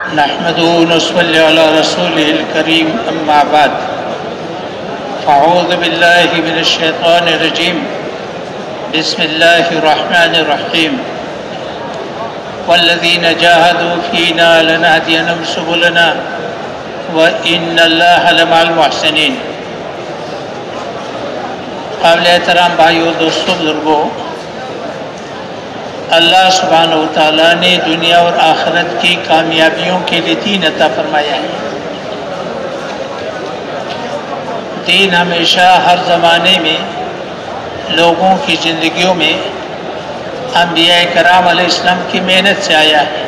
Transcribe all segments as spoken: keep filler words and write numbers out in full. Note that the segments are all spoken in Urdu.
نحمده ونصلي على رسوله الكريم أما بعد فأعوذ بالله من الشيطان الرجيم بسم الله الرحمن الرحيم والذين جاهدوا فينا لنهدينهم سبلنا وإن الله لمع المحسنين. قابل احترام بھائیو، دوستوں، بزرگوں، اللہ سبحانہ و تعالیٰ نے دنیا اور آخرت کی کامیابیوں کے لیے دین عطا فرمایا ہے۔ دین ہمیشہ ہر زمانے میں لوگوں کی زندگیوں میں انبیاء کرام علیہ السلام کی محنت سے آیا ہے،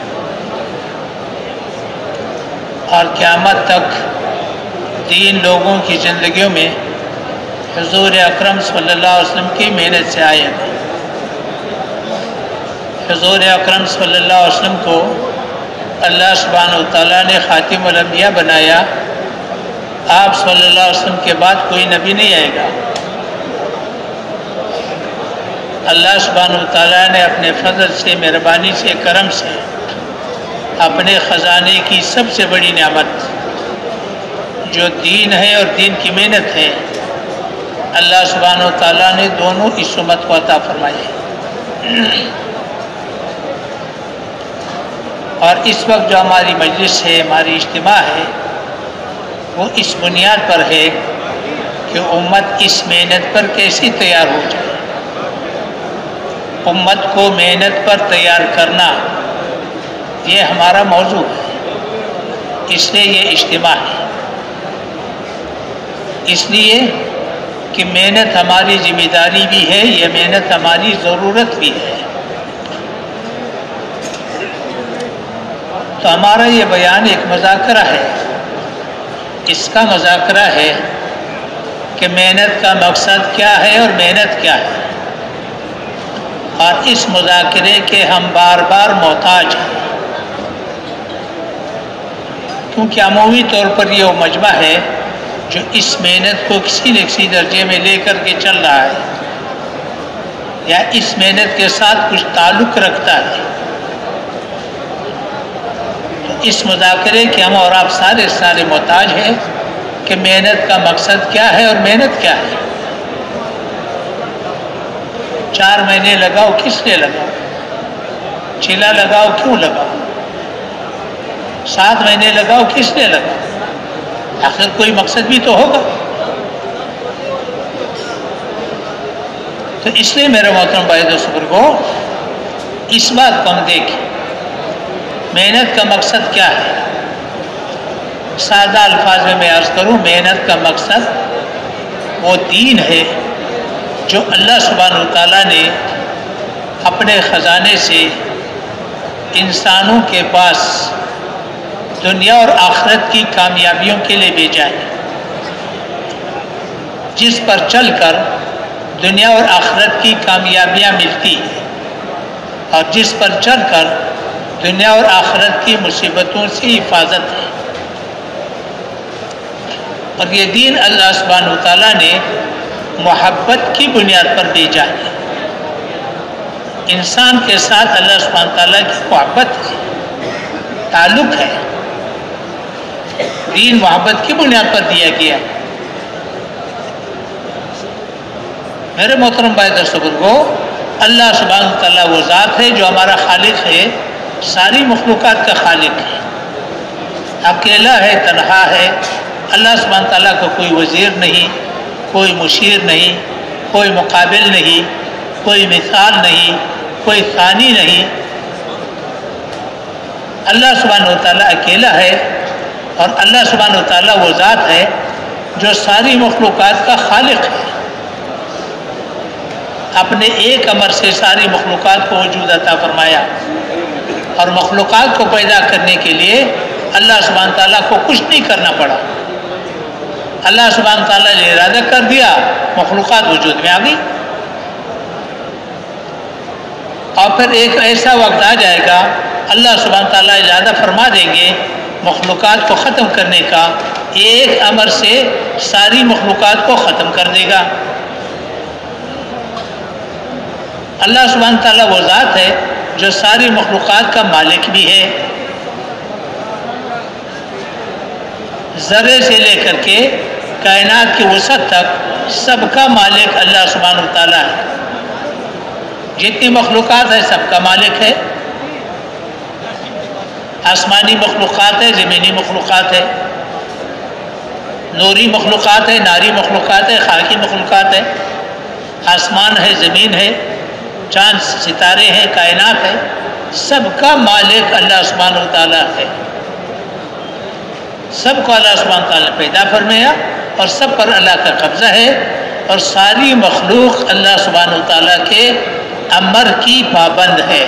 اور قیامت تک دین لوگوں کی زندگیوں میں حضور اکرم صلی اللہ علیہ وسلم کی محنت سے آئے گا۔ حضور اکرم صلی اللہ علیہ وسلم کو اللہ سبحانہ و تعالیٰ نے خاتم الانبیاء بنایا۔ آپ صلی اللہ علیہ وسلم کے بعد کوئی نبی نہیں آئے گا۔ اللہ سبحانہ و تعالیٰ نے اپنے فضل سے، مہربانی سے، کرم سے اپنے خزانے کی سب سے بڑی نعمت جو دین ہے اور دین کی محنت ہے، اللہ سبحانہ و تعالیٰ نے دونوں اس امت کو عطا فرمائے۔ اور اس وقت جو ہماری مجلس ہے، ہماری اجتماع ہے، وہ اس بنیاد پر ہے کہ امت اس محنت پر کیسے تیار ہو جائے۔ امت کو محنت پر تیار کرنا یہ ہمارا موضوع ہے، اس لیے یہ اجتماع ہے۔ اس لیے کہ محنت ہماری ذمہ داری بھی ہے، یہ محنت ہماری ضرورت بھی ہے۔ تو ہمارا یہ بیان ایک مذاکرہ ہے۔ اس کا مذاکرہ ہے کہ محنت کا مقصد کیا ہے اور محنت کیا ہے، اور اس مذاکرے کے ہم بار بار محتاج ہیں، کیونکہ عمومی طور پر یہ وہ مجمع ہے جو اس محنت کو کسی نہ کسی درجے میں لے کر کے چل رہا ہے، یا اس محنت کے ساتھ کچھ تعلق رکھتا ہے۔ تو اس مذاکرے کے ہم اور آپ سارے سارے محتاج ہیں کہ محنت کا مقصد کیا ہے اور محنت کیا ہے۔ چار مہینے لگاؤ، کس لیے لگاؤ؟ چلا لگاؤ، کیوں لگاؤ؟ سات مہینے لگاؤ، کس لیے لگاؤ؟ آخر کوئی مقصد بھی تو ہوگا۔ تو اس لیے میرے محترم بھائی دوستوں کو اس بات کو ہم دیکھیں، محنت کا مقصد کیا ہے۔ سادہ الفاظ میں میں عرض کروں، محنت کا مقصد وہ دین ہے جو اللہ سبحانہ و تعالیٰ نے اپنے خزانے سے انسانوں کے پاس دنیا اور آخرت کی کامیابیوں کے لیے بھیجا ہے، جس پر چل کر دنیا اور آخرت کی کامیابیاں ملتی ہیں، اور جس پر چل کر دنیا اور آخرت کی مصیبتوں سے حفاظت ہے۔ اور یہ دین اللہ سبحانہ و تعالیٰ نے محبت کی بنیاد پر بھیجا ہے۔ انسان کے ساتھ اللہ سبحانہ و تعالیٰ کی محبت ہے، تعلق ہے۔ دین محبت کی بنیاد پر دیا گیا ہے۔ میرے محترم بھائی دوستوں، اللہ سبحانہ و تعالیٰ وہ ذات ہے جو ہمارا خالق ہے، ساری مخلوقات کا خالق ہے، اکیلا ہے، تنہا ہے۔ اللہ سبحانہ تعالیٰ کو کوئی وزیر نہیں، کوئی مشیر نہیں، کوئی مقابل نہیں، کوئی مثال نہیں، کوئی ثانی نہیں۔ اللہ سبحانہ و تعالیٰ اکیلا ہے، اور اللہ سبحانہ و تعالیٰ وہ ذات ہے جو ساری مخلوقات کا خالق ہے۔ اپنے ایک امر سے ساری مخلوقات کو وجود عطا فرمایا، اور مخلوقات کو پیدا کرنے کے لیے اللہ سبحانہ تعالیٰ کو کچھ نہیں کرنا پڑا۔ اللہ سبحانہ تعالیٰ نے ارادہ کر دیا، مخلوقات وجود میں آ گئی۔ اور پھر ایک ایسا وقت آ جائے گا، اللہ سبحانہ تعالیٰ ارادہ فرما دیں گے مخلوقات کو ختم کرنے کا، ایک امر سے ساری مخلوقات کو ختم کر دے گا۔ اللہ سبحانہ تعالیٰ وہ ذات ہے جو ساری مخلوقات کا مالک بھی ہے، ذرے سے لے کر کے کائنات کی وسعت تک سب کا مالک اللہ سبحانہ و تعالیٰ ہے. جتنی مخلوقات ہے سب کا مالک ہے. آسمانی مخلوقات ہے، زمینی مخلوقات ہے، نوری مخلوقات ہے، ناری مخلوقات ہے، خاکی مخلوقات ہے. آسمان ہے، زمین ہے، چاند ستارے ہیں، کائنات ہے، سب کا مالک اللہ سبحانہ و تعالیٰ ہے. سب کو اللہ سبحانہ و تعالیٰ نے پیدا فرمایا اور سب پر اللہ کا قبضہ ہے، اور ساری مخلوق اللہ سبحانہ و تعالیٰ کے امر کی پابند ہے.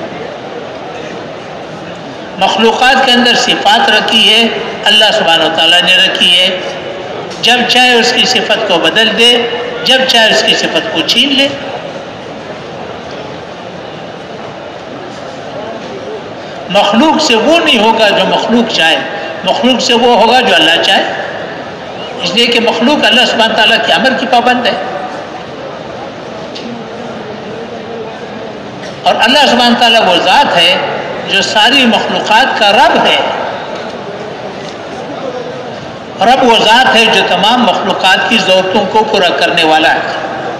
مخلوقات کے اندر صفات رکھی ہے اللہ سبحانہ و تعالیٰ نے رکھی ہے. جب چاہے اس کی صفت کو بدل دے، جب چاہے اس کی صفت کو چھین لے. مخلوق سے وہ نہیں ہوگا جو مخلوق چاہے، مخلوق سے وہ ہوگا جو اللہ چاہے. اس لیے کہ مخلوق اللہ سبحانہ تعالیٰ کے امر کی پابند ہے، اور اللہ سبحانہ تعالیٰ وہ ذات ہے جو ساری مخلوقات کا رب ہے. رب وہ ذات ہے جو تمام مخلوقات کی ضرورتوں کو پورا کرنے والا ہے.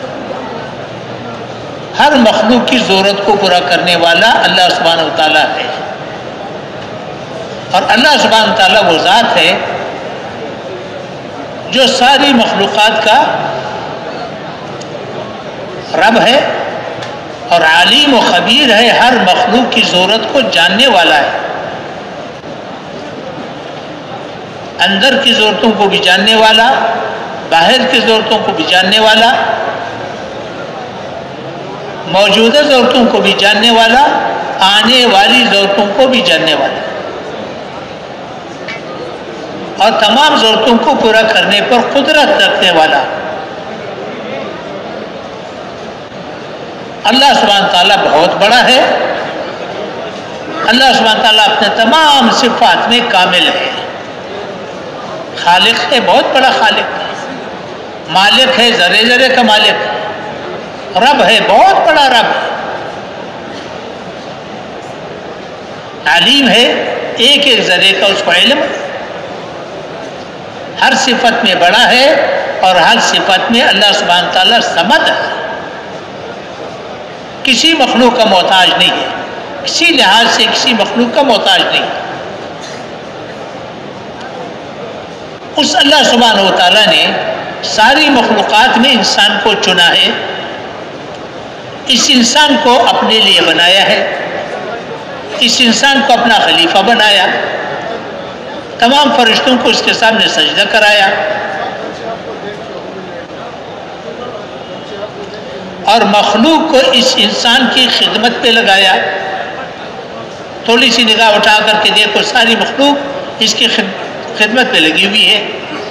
ہر مخلوق کی ضرورت کو پورا کرنے والا اللہ سبحانہ و تعالیٰ ہے. اور اللہ سبحانہ و تعالیٰ وہ ذات ہے جو ساری مخلوقات کا رب ہے اور عالم و خبیر ہے، ہر مخلوق کی ضرورت کو جاننے والا ہے. اندر کی ضرورتوں کو بھی جاننے والا، باہر کی ضرورتوں کو بھی جاننے والا، موجودہ ضرورتوں کو بھی جاننے والا، آنے والی ضرورتوں کو بھی جاننے والا، اور تمام ضرورتوں کو پورا کرنے پر قدرت رکھنے والا. اللہ سبحانہ تعالیٰ بہت بڑا ہے. اللہ سبحانہ تعالیٰ اپنے تمام صفات میں کامل ہے. خالق ہے، بہت بڑا خالق ہے. مالک ہے، ذرے ذرے کا مالک ہے. رب ہے، بہت بڑا رب ہے. علیم ہے، ایک ایک ذرے کا اس کو علم ہے. ہر صفت میں بڑا ہے اور ہر صفت میں اللہ سبحانہ تعالیٰ صمد ہے. کسی مخلوق کا محتاج نہیں ہے، کسی لحاظ سے کسی مخلوق کا محتاج نہیں ہے. اس اللہ سبحانہ و تعالیٰ نے ساری مخلوقات میں انسان کو چنا ہے. اس انسان کو اپنے لیے بنایا ہے، اس انسان کو اپنا خلیفہ بنایا، تمام فرشتوں کو اس کے سامنے سجدہ کرایا، اور مخلوق کو اس انسان کی خدمت پہ لگایا. تھوڑی سی نگاہ اٹھا کر کے دیکھو، ساری مخلوق اس کی خدمت پہ لگی ہوئی ہے.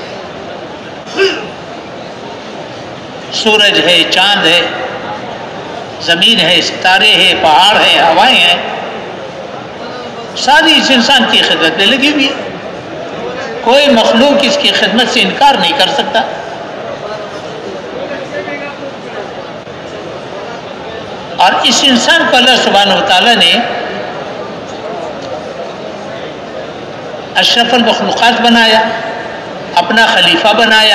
سورج ہے، چاند ہے، زمین ہے، ستارے ہیں، پہاڑ ہے، ہوائیں ہیں، ساری اس انسان کی خدمت پہ لگی ہوئی ہے. کوئی مخلوق اس کی خدمت سے انکار نہیں کر سکتا. اور اس انسان کو اللہ سبحانہ و تعالیٰ نے اشرف المخلوقات بنایا، اپنا خلیفہ بنایا،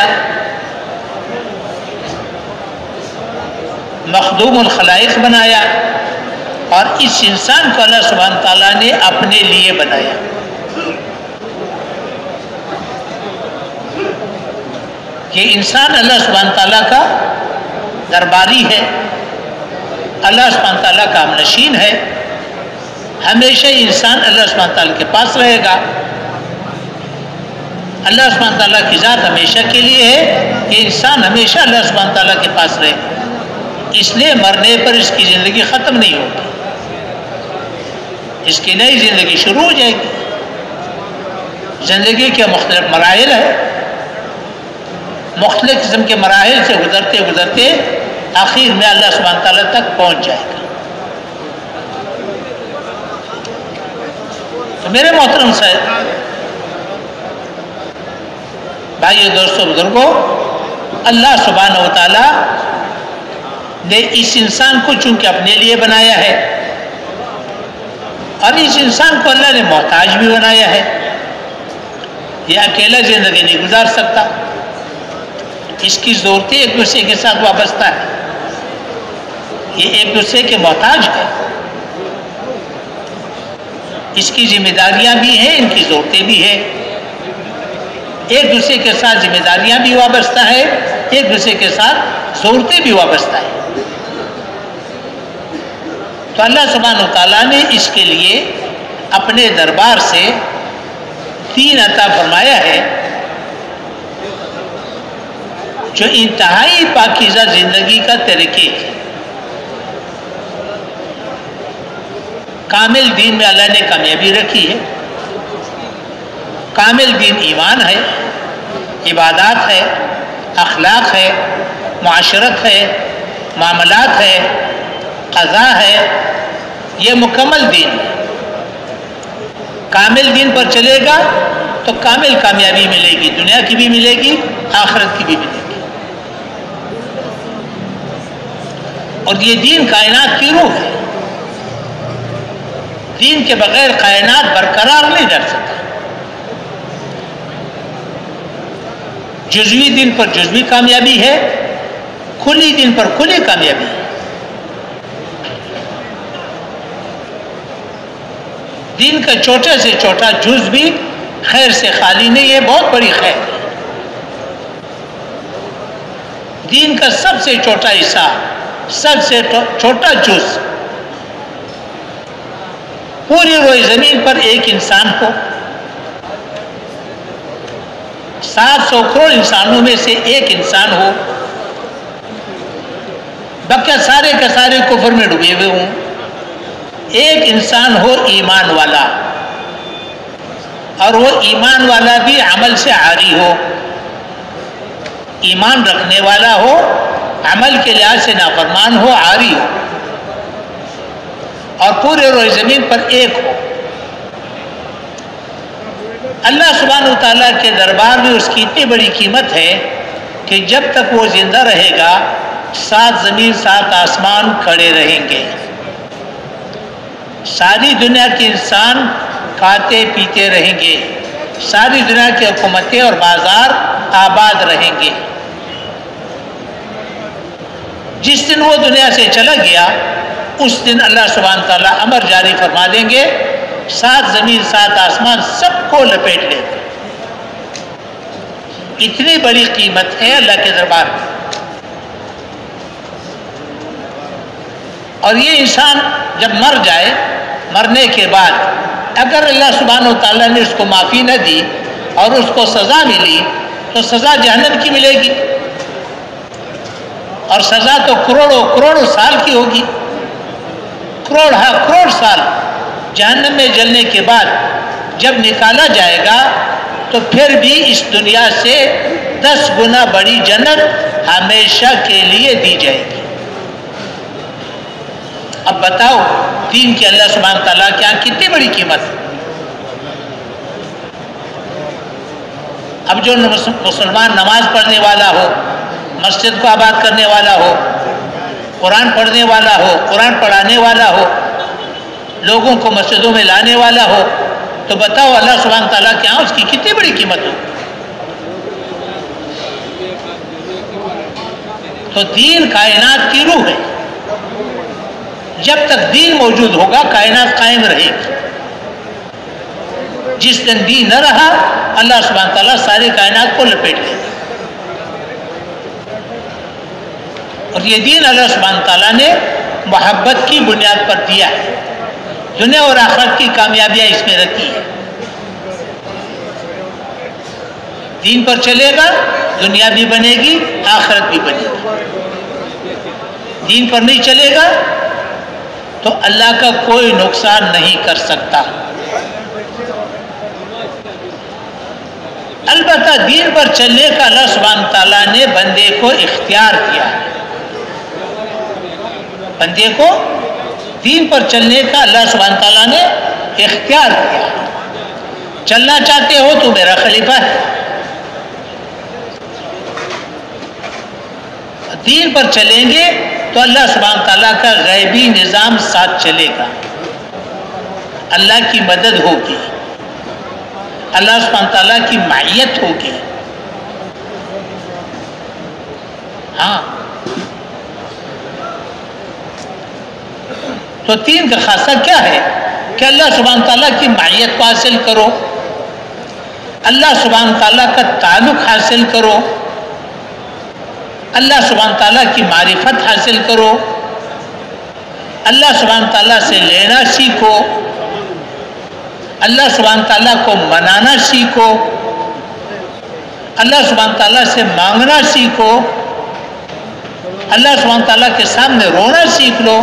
مخدوم الخلائق بنایا، اور اس انسان کو اللہ سبحانہ و تعالیٰ نے اپنے لیے بنایا. یہ انسان اللہ سبحانہ تعالیٰ کا درباری ہے، اللہ سبحانہ تعالیٰ کا ہم نشین ہے. ہمیشہ انسان اللہ سبحانہ تعالیٰ کے پاس رہے گا. اللہ سبحانہ تعالیٰ کی ذات ہمیشہ کے لیے ہے کہ انسان ہمیشہ اللہ سبحانہ تعالیٰ کے پاس رہے گا. اس لیے مرنے پر اس کی زندگی ختم نہیں ہوگی، اس کی نئی زندگی شروع ہو جائے گی. زندگی کے مختلف مراحل ہیں، مختلف قسم کے مراحل سے گزرتے گزرتے آخر میں اللہ سبحانہ تعالیٰ تک پہنچ جائے گا. تو میرے محترم صاحب، بھائیو، دوستو، بزرگوں، اللہ سبحانہ و تعالیٰ نے اس انسان کو چونکہ اپنے لیے بنایا ہے، اور اس انسان کو اللہ نے محتاج بھی بنایا ہے. یہ اکیلا زندگی نہیں گزار سکتا، اس کی ضرورتیں ایک دوسرے کے ساتھ وابستہ ہے، یہ ایک دوسرے کے محتاج ہے، اس کی ذمہ داریاں بھی ہیں، ان کی ضرورتیں بھی ہیں، ایک دوسرے کے ساتھ ذمہ داریاں بھی وابستہ ہے، ایک دوسرے کے ساتھ ضرورتیں بھی وابستہ ہے۔ تو اللہ سبحانہ وتعالیٰ نے اس کے لیے اپنے دربار سے دین عطا فرمایا ہے جو انتہائی پاکیزہ زندگی کا طریقے ہے۔ کامل دین میں اللہ نے کامیابی رکھی ہے، کامل دین ایمان ہے، عبادات ہے، اخلاق ہے، معاشرت ہے، معاملات ہے، قضا ہے، یہ مکمل دین ہے۔ کامل دین پر چلے گا تو کامل کامیابی ملے گی، دنیا کی بھی ملے گی، آخرت کی بھی ملے گی۔ اور یہ دین کائنات کی روح ہے، دین کے بغیر کائنات برقرار نہیں رہ سکتا۔ جزوی دین پر جزوی کامیابی ہے، کھلی دین پر کھلی کامیابی ہے۔ دین کا چھوٹے سے چھوٹا جز بھی خیر سے خالی نہیں ہے، بہت بڑی خیر ہے۔ دین کا سب سے چھوٹا حصہ، سب سے چھوٹا جز پوری روئے زمین پر ایک انسان کو، سات سو کروڑ انسانوں میں سے ایک انسان ہو، باقی سارے کے سارے کفر میں ڈوبے ہوئے ہوں، ایک انسان ہو ایمان والا، اور وہ ایمان والا بھی عمل سے عاری ہو، ایمان رکھنے والا ہو، عمل کے لحاظ سے نافرمان ہو، عاری ہو، اور پورے روئے زمین پر ایک ہو۔ اللہ سبحانہ وتعالیٰ کے دربار میں اس کی اتنی بڑی قیمت ہے کہ جب تک وہ زندہ رہے گا سات زمین سات آسمان کھڑے رہیں گے، ساری دنیا کے انسان کھاتے پیتے رہیں گے، ساری دنیا کی حکومتیں اور بازار آباد رہیں گے۔ جس دن وہ دنیا سے چلا گیا اس دن اللہ سبحانہ تعالیٰ امر جاری فرما دیں گے، سات زمین سات آسمان سب کو لپیٹ لے گا۔ اتنی بڑی قیمت ہے اللہ کے دربار میں۔ اور یہ انسان جب مر جائے، مرنے کے بعد اگر اللہ سبحانہ وتعالیٰ نے اس کو معافی نہ دی اور اس کو سزا ملی تو سزا جہنم کی ملے گی، اور سزا تو کروڑوں کروڑوں سال کی ہوگی، کروڑ ہاں کروڑ سال جہنم میں جلنے کے بعد جب نکالا جائے گا تو پھر بھی اس دنیا سے دس گنا بڑی جنت ہمیشہ کے لیے دی جائے گی۔ اب بتاؤ دین کی اللہ سبحانہ تعالیٰ کیا کتنی بڑی قیمت ہے۔ اب جو مسلمان نماز پڑھنے والا ہو، مسجد کو آباد کرنے والا ہو، قرآن پڑھنے والا ہو، قرآن پڑھانے والا ہو، لوگوں کو مسجدوں میں لانے والا ہو، تو بتاؤ اللہ سبحانہ تعالیٰ کیا اس کی کتنی بڑی قیمت ہو۔ تو دین کائنات کی روح ہے، جب تک دین موجود ہوگا کائنات قائم رہے گی۔ جس دن دین نہ رہا اللہ سبحانہ تعالیٰ ساری کائنات کو لپیٹ لے گا۔ اور یہ دین اللہ سبحانہ تعالیٰ نے محبت کی بنیاد پر دیا ہے، دنیا اور آخرت کی کامیابیاں اس میں رکھی ہے۔ دین پر چلے گا دنیا بھی بنے گی، آخرت بھی بنے گی۔ دین پر نہیں چلے گا تو اللہ کا کوئی نقصان نہیں کر سکتا۔ البتہ دین پر چلنے کا اللہ سبحانہ تعالیٰ نے بندے کو اختیار دیا ہے، بندے کو دین پر چلنے کا اللہ سبحانہ تعالیٰ نے اختیار دیا۔ چلنا چاہتے ہو تو میرا خلیفہ ہے، دین پر چلیں گے تو اللہ سبحانہ تعالیٰ کا غیبی نظام ساتھ چلے گا، اللہ کی مدد ہوگی، اللہ سبحانہ تعالیٰ کی معیت ہوگی. ہاں تو دین کا خاصہ کیا ہے کہ اللہ سبحانہ تعالیٰ کی معیت کو حاصل کرو، اللہ سبحانہ تعالیٰ کا تعلق حاصل کرو، اللہ سبحانہ تعالیٰ کی معرفت حاصل کرو، اللہ سبحانہ تعالیٰ سے لینا سیکھو، اللہ سبحانہ تعالیٰ کو منانا سیکھو، اللہ سبحانہ تعالیٰ سے مانگنا سیکھو، اللہ سبحانہ تعالیٰ کے سامنے رونا سیکھ لو.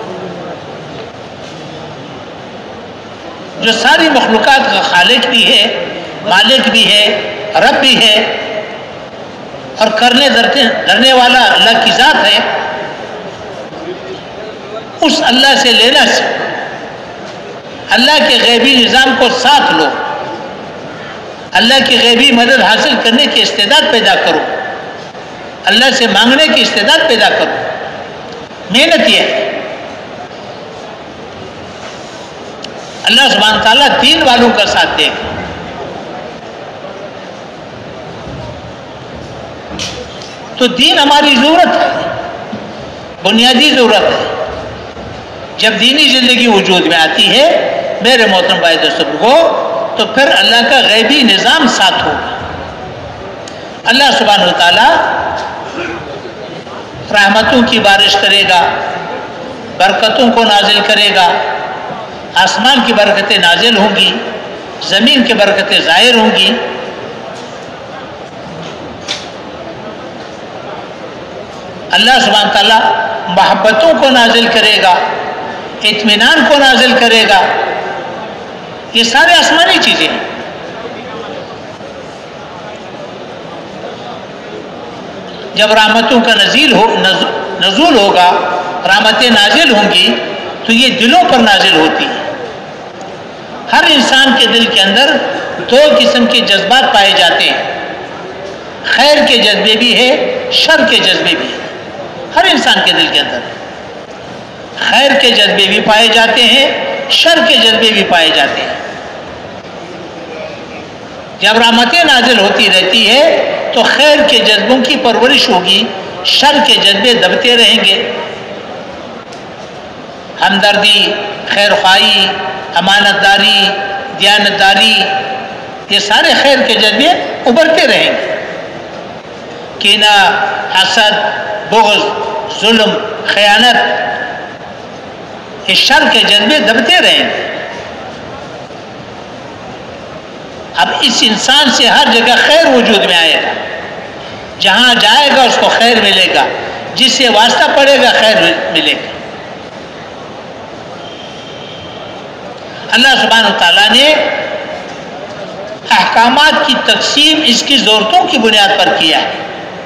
جو ساری مخلوقات کا خالق بھی ہے، مالک بھی ہے، رب بھی ہے اور کرنے دھرنے والا اللہ کی ذات ہے، اس اللہ سے لینا سیکھو. اللہ کے غیبی نظام کو ساتھ لو، اللہ کی غیبی مدد حاصل کرنے کی استعداد پیدا کرو، اللہ سے مانگنے کی استعداد پیدا کرو. محنت یہ ہے. اللہ سبحانہ تعالیٰ دین والوں کا ساتھ دے گا. تو دین ہماری ضرورت ہے، بنیادی ضرورت ہے. جب دینی زندگی وجود میں آتی ہے میرے محترم بھائی دوستوں کو، تو پھر اللہ کا غیبی نظام ساتھ ہوگا. اللہ سبحانہ تعالیٰ رحمتوں کی بارش کرے گا، برکتوں کو نازل کرے گا. آسمان کی برکتیں نازل ہوں گی، زمین کی برکتیں ظاہر ہوں گی. اللہ سبحانہ تعالیٰ محبتوں کو نازل کرے گا، اطمینان کو نازل کرے گا. یہ سارے آسمانی چیزیں ہیں. جب رحمتوں کا نزول ہو نزول ہوگا، رحمتیں نازل ہوں گی تو یہ دلوں پر نازل ہوتی ہیں. ہر انسان کے دل کے اندر دو قسم کے جذبات پائے جاتے ہیں. خیر کے جذبے بھی ہے، شر کے جذبے بھی ہے. ہر انسان کے دل کے اندر خیر کے جذبے بھی پائے جاتے ہیں، شر کے جذبے بھی پائے جاتے ہیں. جب رحمتیں نازل ہوتی رہتی ہے تو خیر کے جذبوں کی پرورش ہوگی، شر کے جذبے دبتے رہیں گے. ہمدردی، خیر خواہی، امانت داری، دیانت داری، یہ سارے خیر کے جذبے ابھرتے رہیں گے. کینہ، حسد، بغض، ظلم، خیانت، یہ شر کے جذبے دبتے رہیں گے. اب اس انسان سے ہر جگہ خیر وجود میں آئے گا. جہاں جائے گا اس کو خیر ملے گا، جس سے واسطہ پڑے گا خیر ملے گا. اللہ سبحانہ تعالیٰ نے احکامات کی تقسیم اس کی ضرورتوں کی بنیاد پر کیا ہے.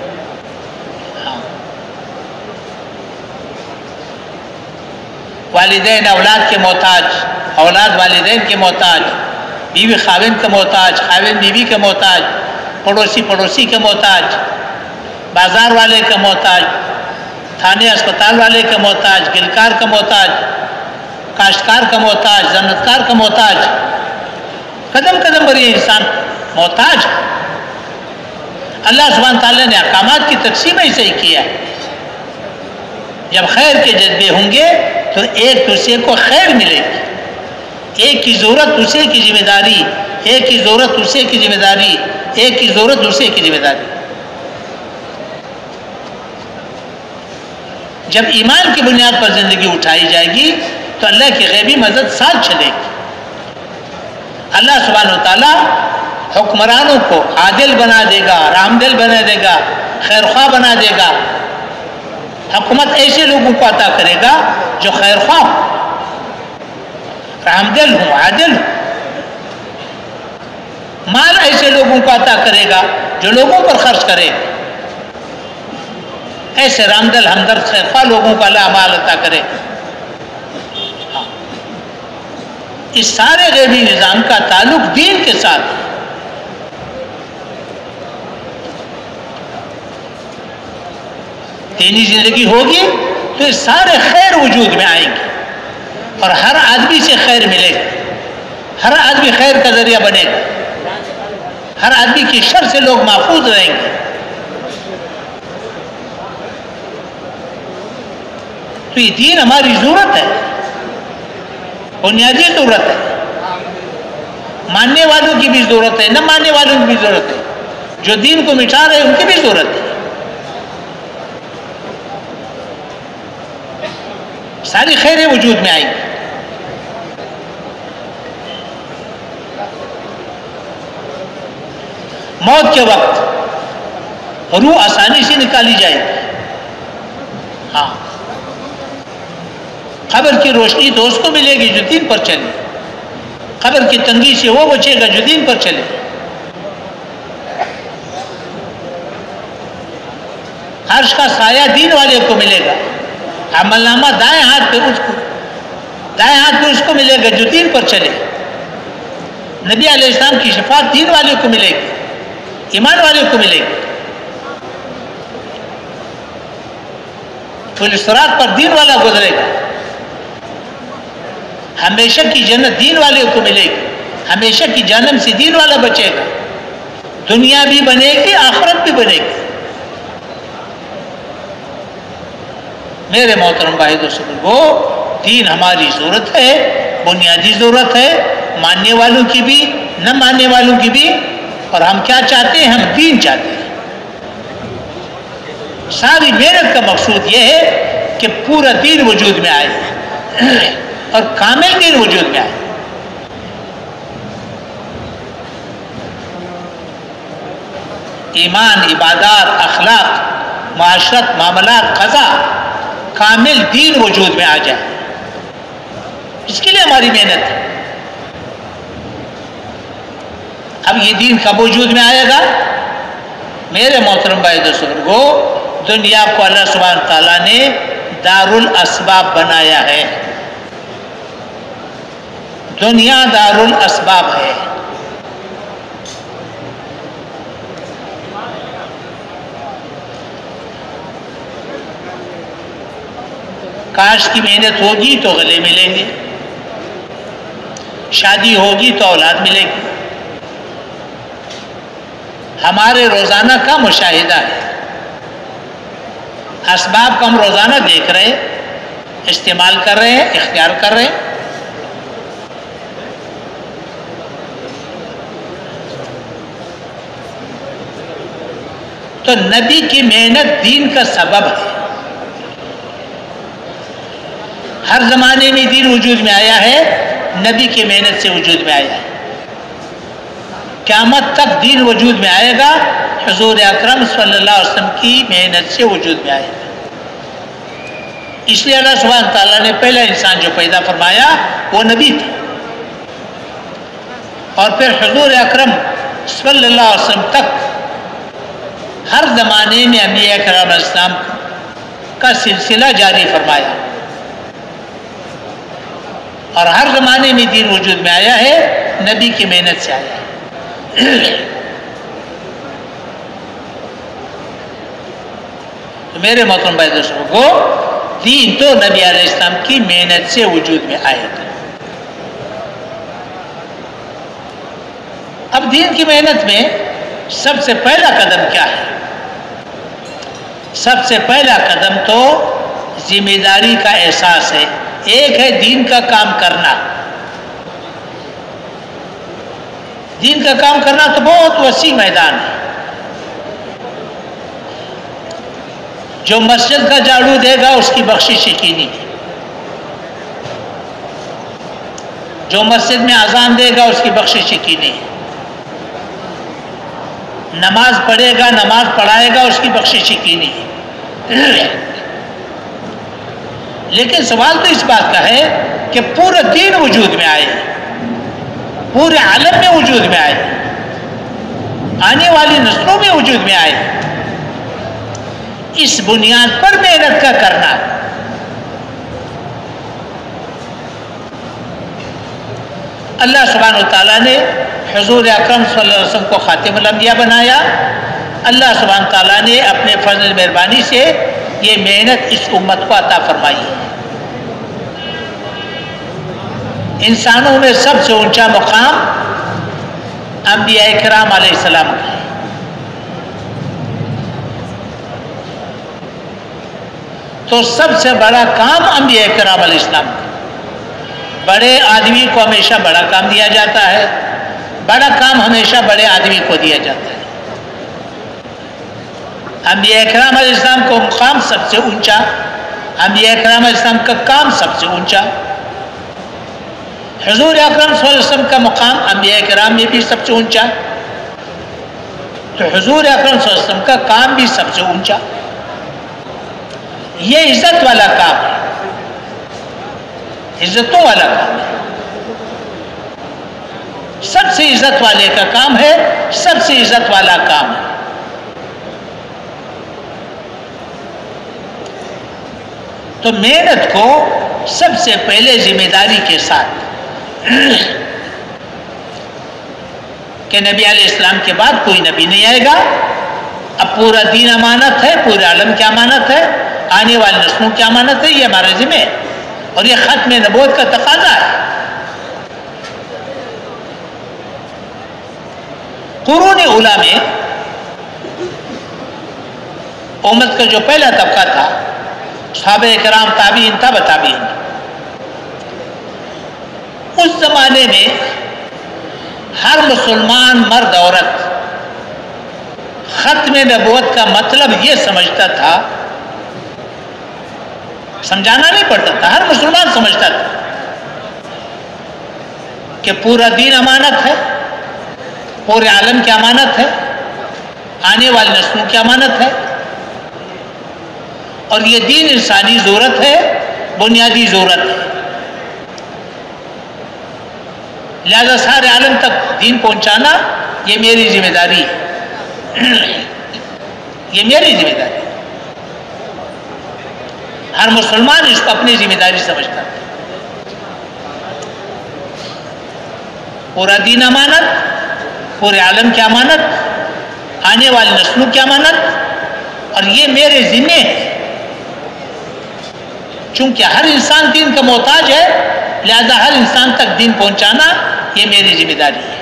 والدین اولاد کے محتاج، اولاد والدین کے محتاج، بیوی خاوند کے محتاج، خاوند بیوی کے محتاج، پڑوسی پڑوسی کے محتاج، بازار والے کا محتاج، تھانے اسپتال والے کا محتاج، گلکار کا محتاج، کاشتکار کا محتاج، زنتکار کا محتاج. قدم قدم پر یہ انسان محتاج. اللہ سبحانہ تعالیٰ نے احکامات کی تقسیم ایسے ہی کیا ہے. جب خیر کے جذبے ہوں گے تو ایک دوسرے کو خیر ملے گی. ایک کی ضرورت دوسرے کی ذمہ داری، ایک کی ضرورت دوسرے کی ذمہ داری، ایک کی ضرورت دوسرے کی ذمہ داری. جب ایمان کی بنیاد پر زندگی اٹھائی جائے گی تو اللہ کی غیبی مدد ساتھ چلے گی. اللہ سبحانہ وتعالیٰ حکمرانوں کو عادل بنا دے گا، رحم دل بنا دے گا، خیر خواہ بنا دے گا. حکومت ایسے لوگوں کو عطا کرے گا جو خیر خواہ ہوں، رحم دل ہوں، عادل ہوں. مال ایسے لوگوں کو عطا کرے گا جو لوگوں پر خرچ کرے گا. ایسے رحم دل، ہمدرد، خیر خواہ لوگوں کو اللہ مال عطا کرے گا. اس سارے غیبی نظام کا تعلق دین کے ساتھ ہے. دینی زندگی ہوگی تو یہ سارے خیر وجود میں آئیں گے اور ہر آدمی سے خیر ملے گا، ہر آدمی خیر کا ذریعہ بنے گا. ہر آدمی کی شر سے لوگ محفوظ رہیں گے. تو یہ دین ہماری ضرورت ہے، بنیادی ضرورت ہے. ماننے والوں کی بھی ضرورت ہے، نہ ماننے والوں کی بھی ضرورت ہے. جو دین کو مٹا رہے ان کی بھی ضرورت ہے. ساری خیریں وجود میں آئیں گی. موت کے وقت روح آسانی سے نکالی جائے گی. ہاں، قبر کی روشنی تو اس کو ملے گی جو دین پر چلے. قبر کی تنگی سے وہ بچے گا جو دین پر چلے. عرش کا سایہ دین والے کو ملے گا. عمل نامہ دائیں ہاتھ پہ اس کو دائیں ہاتھ پہ اس کو ملے گا جو دین پر چلے. نبی علیہ السلام کی شفاعت دین والے کو ملے گی، ایمان والے کو ملے گی. پل صراط پر دین والا گزرے گا. ہمیشہ کی جنت دین والے کو ملے گی. ہمیشہ کی جہنم سے دین والا بچے گا. دنیا بھی بنے گی، آخرت بھی بنے گی. میرے محترم بھائی دوستو، وہ دین ہماری ضرورت ہے، بنیادی ضرورت ہے، ماننے والوں کی بھی نہ ماننے والوں کی بھی. اور ہم کیا چاہتے ہیں؟ ہم دین چاہتے ہیں. ساری محنت کا مقصود یہ ہے کہ پورا دین وجود میں آئے اور کامل دین وجود میں آئے. ایمان، عبادات، اخلاق، معاشرت، معاملات، قضا، کامل دین وجود میں آ جائے. اس کے لیے ہماری محنت ہے. اب یہ دین کب وجود میں آئے گا؟ میرے محترم بھائی دوستو، دنیا کو اللہ سبحانہ تعالیٰ نے دار الاسباب بنایا ہے. دنیا دار الاسباب ہے. کاش کی محنت ہوگی تو غلے ملیں گے، شادی ہوگی تو اولاد ملے گی. ہمارے روزانہ کا مشاہدہ ہے. اسباب کو ہم روزانہ دیکھ رہے ہیں، استعمال کر رہے ہیں، اختیار کر رہے ہیں. تو نبی کی محنت دین کا سبب ہے. ہر زمانے میں دین وجود میں آیا ہے، نبی کی محنت سے وجود میں آیا ہے. قیامت تک دین وجود میں آئے گا، حضور اکرم صلی اللہ علیہ وسلم کی محنت سے وجود میں آئے گا. اس لیے اللہ سبحانہ تعالیٰ نے پہلا انسان جو پیدا فرمایا وہ نبی تھا. اور پھر حضور اکرم صلی اللہ علیہ وسلم تک ہر زمانے میں انبیاء کرام علیہ السلام کا سلسلہ جاری فرمایا. اور ہر زمانے میں دین وجود میں آیا ہے، نبی کی محنت سے آیا ہے. تو میرے محترم بھائی دوستوں کو، دین تو نبی علیہ السلام کی محنت سے وجود میں آئے گا. اب دین کی محنت میں سب سے پہلا قدم کیا ہے؟ سب سے پہلا قدم تو ذمہ داری کا احساس ہے. ایک ہے دین کا کام کرنا. دین کا کام کرنا تو بہت وسیع میدان ہے. جو مسجد کا جھاڑو دے گا اس کی بخشش یقینی ہے. جو مسجد میں اذان دے گا اس کی بخشش یقینی ہے. نماز پڑھے گا، نماز پڑھائے گا، اس کی بخشش یقینی ہے. لیکن سوال تو اس بات کا ہے کہ پورا دین وجود میں آئے، پورے عالم میں وجود میں آئے، آنے والی نسلوں میں وجود میں آئے. اس بنیاد پر محنت کا کرنا. اللہ سبحانہ وتعالیٰ نے حضور اکرم صلی اللہ علیہ وسلم کو خاتم الانبیاء بنایا. اللہ سبحانہ وتعالیٰ نے اپنے فضل مہربانی سے یہ محنت اس امت کو عطا فرمائی ہے. انسانوں میں سب سے اونچا مقام انبیاء کرام علیہ السلام کا ہے۔ تو سب سے بڑا کام انبیاء کرام علیہ السلام کا۔ بڑے آدمی کو ہمیشہ بڑا کام دیا جاتا ہے، بڑا کام ہمیشہ بڑے آدمی کو دیا جاتا ہے۔ انبیاء کرام علیہ السلام کو مقام سب سے اونچا، انبیاء کرام علیہ السلام کا کام سب سے اونچا، حضور اکرم صلی اللہ علیہ وسلم کا مقام انبیاء کرام میں بھی سب سے اونچا، تو حضور اکرم صلی اللہ علیہ وسلم کا کام بھی سب سے اونچا۔ یہ عزت والا کام ہے، عزتوں والا کام ہے، سب سے عزت والے کا کام ہے، سب سے عزت والا کام ہے۔ تو محنت کو سب سے پہلے ذمہ داری کے ساتھ کہ نبی علیہ السلام کے بعد کوئی نبی نہیں آئے گا، اب پورا دین امانت ہے، پورے عالم کی امانت ہے، آنے والی نسلوں کی امانت ہے، یہ ہمارے ذمہ ہے اور یہ ختم نبوت کا تقاضا ہے۔ قرون اولیٰ میں امت کا جو پہلا طبقہ تھا، صحابہ کرام، تابعین، تبع تابعین، اس زمانے میں ہر مسلمان مرد عورت ختم نبوت کا مطلب یہ سمجھتا تھا، سمجھانا نہیں پڑتا تھا، ہر مسلمان سمجھتا تھا کہ پورا دین امانت ہے، پورے عالم کی امانت ہے، آنے والی نسلوں کی امانت ہے، اور یہ دین انسانی ضرورت ہے، بنیادی ضرورت ہے، لہذا سارے عالم تک دین پہنچانا یہ میری ذمہ داری ہے، یہ میری ذمہ داری ہے۔ ہر مسلمان اس کو اپنی ذمہ داری سمجھتا ہے۔ پورا دین امانت، پورے عالم کی امانت، آنے والی نسلوں کی امانت، اور یہ میرے ذمہ ہے، چونکہ ہر انسان دین کا محتاج ہے، لہذا ہر انسان تک دین پہنچانا یہ میری ذمہ داری ہے۔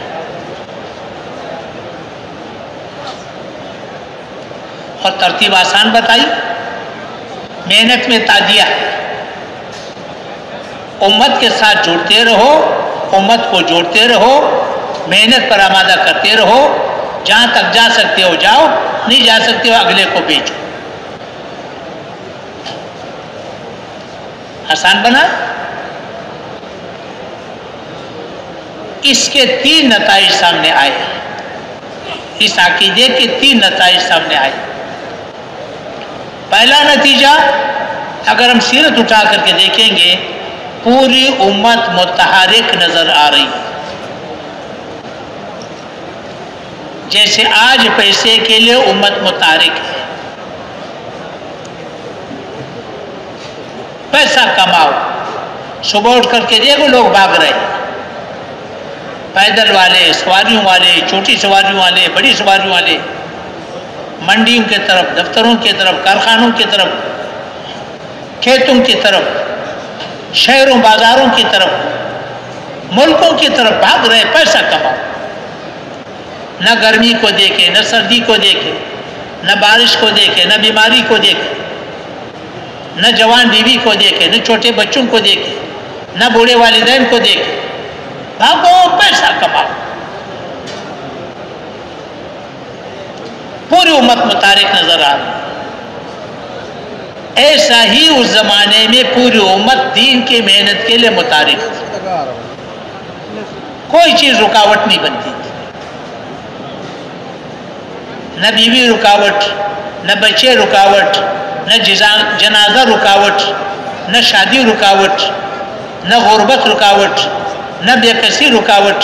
اور ترتیب آسان بتائی، محنت میں تادیہ ہے، امت کے ساتھ جوڑتے رہو، امت کو جوڑتے رہو، محنت پر آمادہ کرتے رہو، جہاں تک جا سکتے ہو جاؤ، نہیں جا سکتے ہو اگلے کو بھیجو۔ آسان بنا؟ اس کے تین نتائج سامنے آئے، اس عقیدے کے تین نتائج سامنے آئے۔ پہلا نتیجہ، اگر ہم سیرت اٹھا کر کے دیکھیں گے، پوری امت متحرک نظر آ رہی ہے، جیسے آج پیسے کے لیے امت متحرک ہے۔ پیسہ کماؤ، صبح اٹھ کر کے دیکھو لوگ بھاگ رہے ہیں، پیدل والے، سواریوں والے، چھوٹی سواریوں والے، بڑی سواریوں والے، منڈیوں کی طرف، دفتروں کی طرف، کارخانوں کی طرف، کھیتوں کی طرف، شہروں بازاروں کی طرف، ملکوں کی طرف بھاگ رہے، پیسہ کماؤ۔ نہ گرمی کو دیکھے، نہ سردی کو دیکھے، نہ بارش کو دیکھے، نہ بیماری کو دیکھے، نہ جوان بیوی کو دیکھے، نہ چھوٹے بچوں کو دیکھے، نہ بوڑھے والدین کو دیکھے، بھاگو پیسہ کماؤ۔ پوری امت متحرک نظر آ رہی۔ ایسا ہی اس زمانے میں پوری امت دین کی محنت کے لیے متحرک تھی، کوئی چیز رکاوٹ نہیں بنتی تھی، نہ بیوی رکاوٹ، نہ بچے رکاوٹ، نہ جنازہ رکاوٹ، نہ شادی رکاوٹ، نہ غربت رکاوٹ، نہ بے کسی رکاوٹ،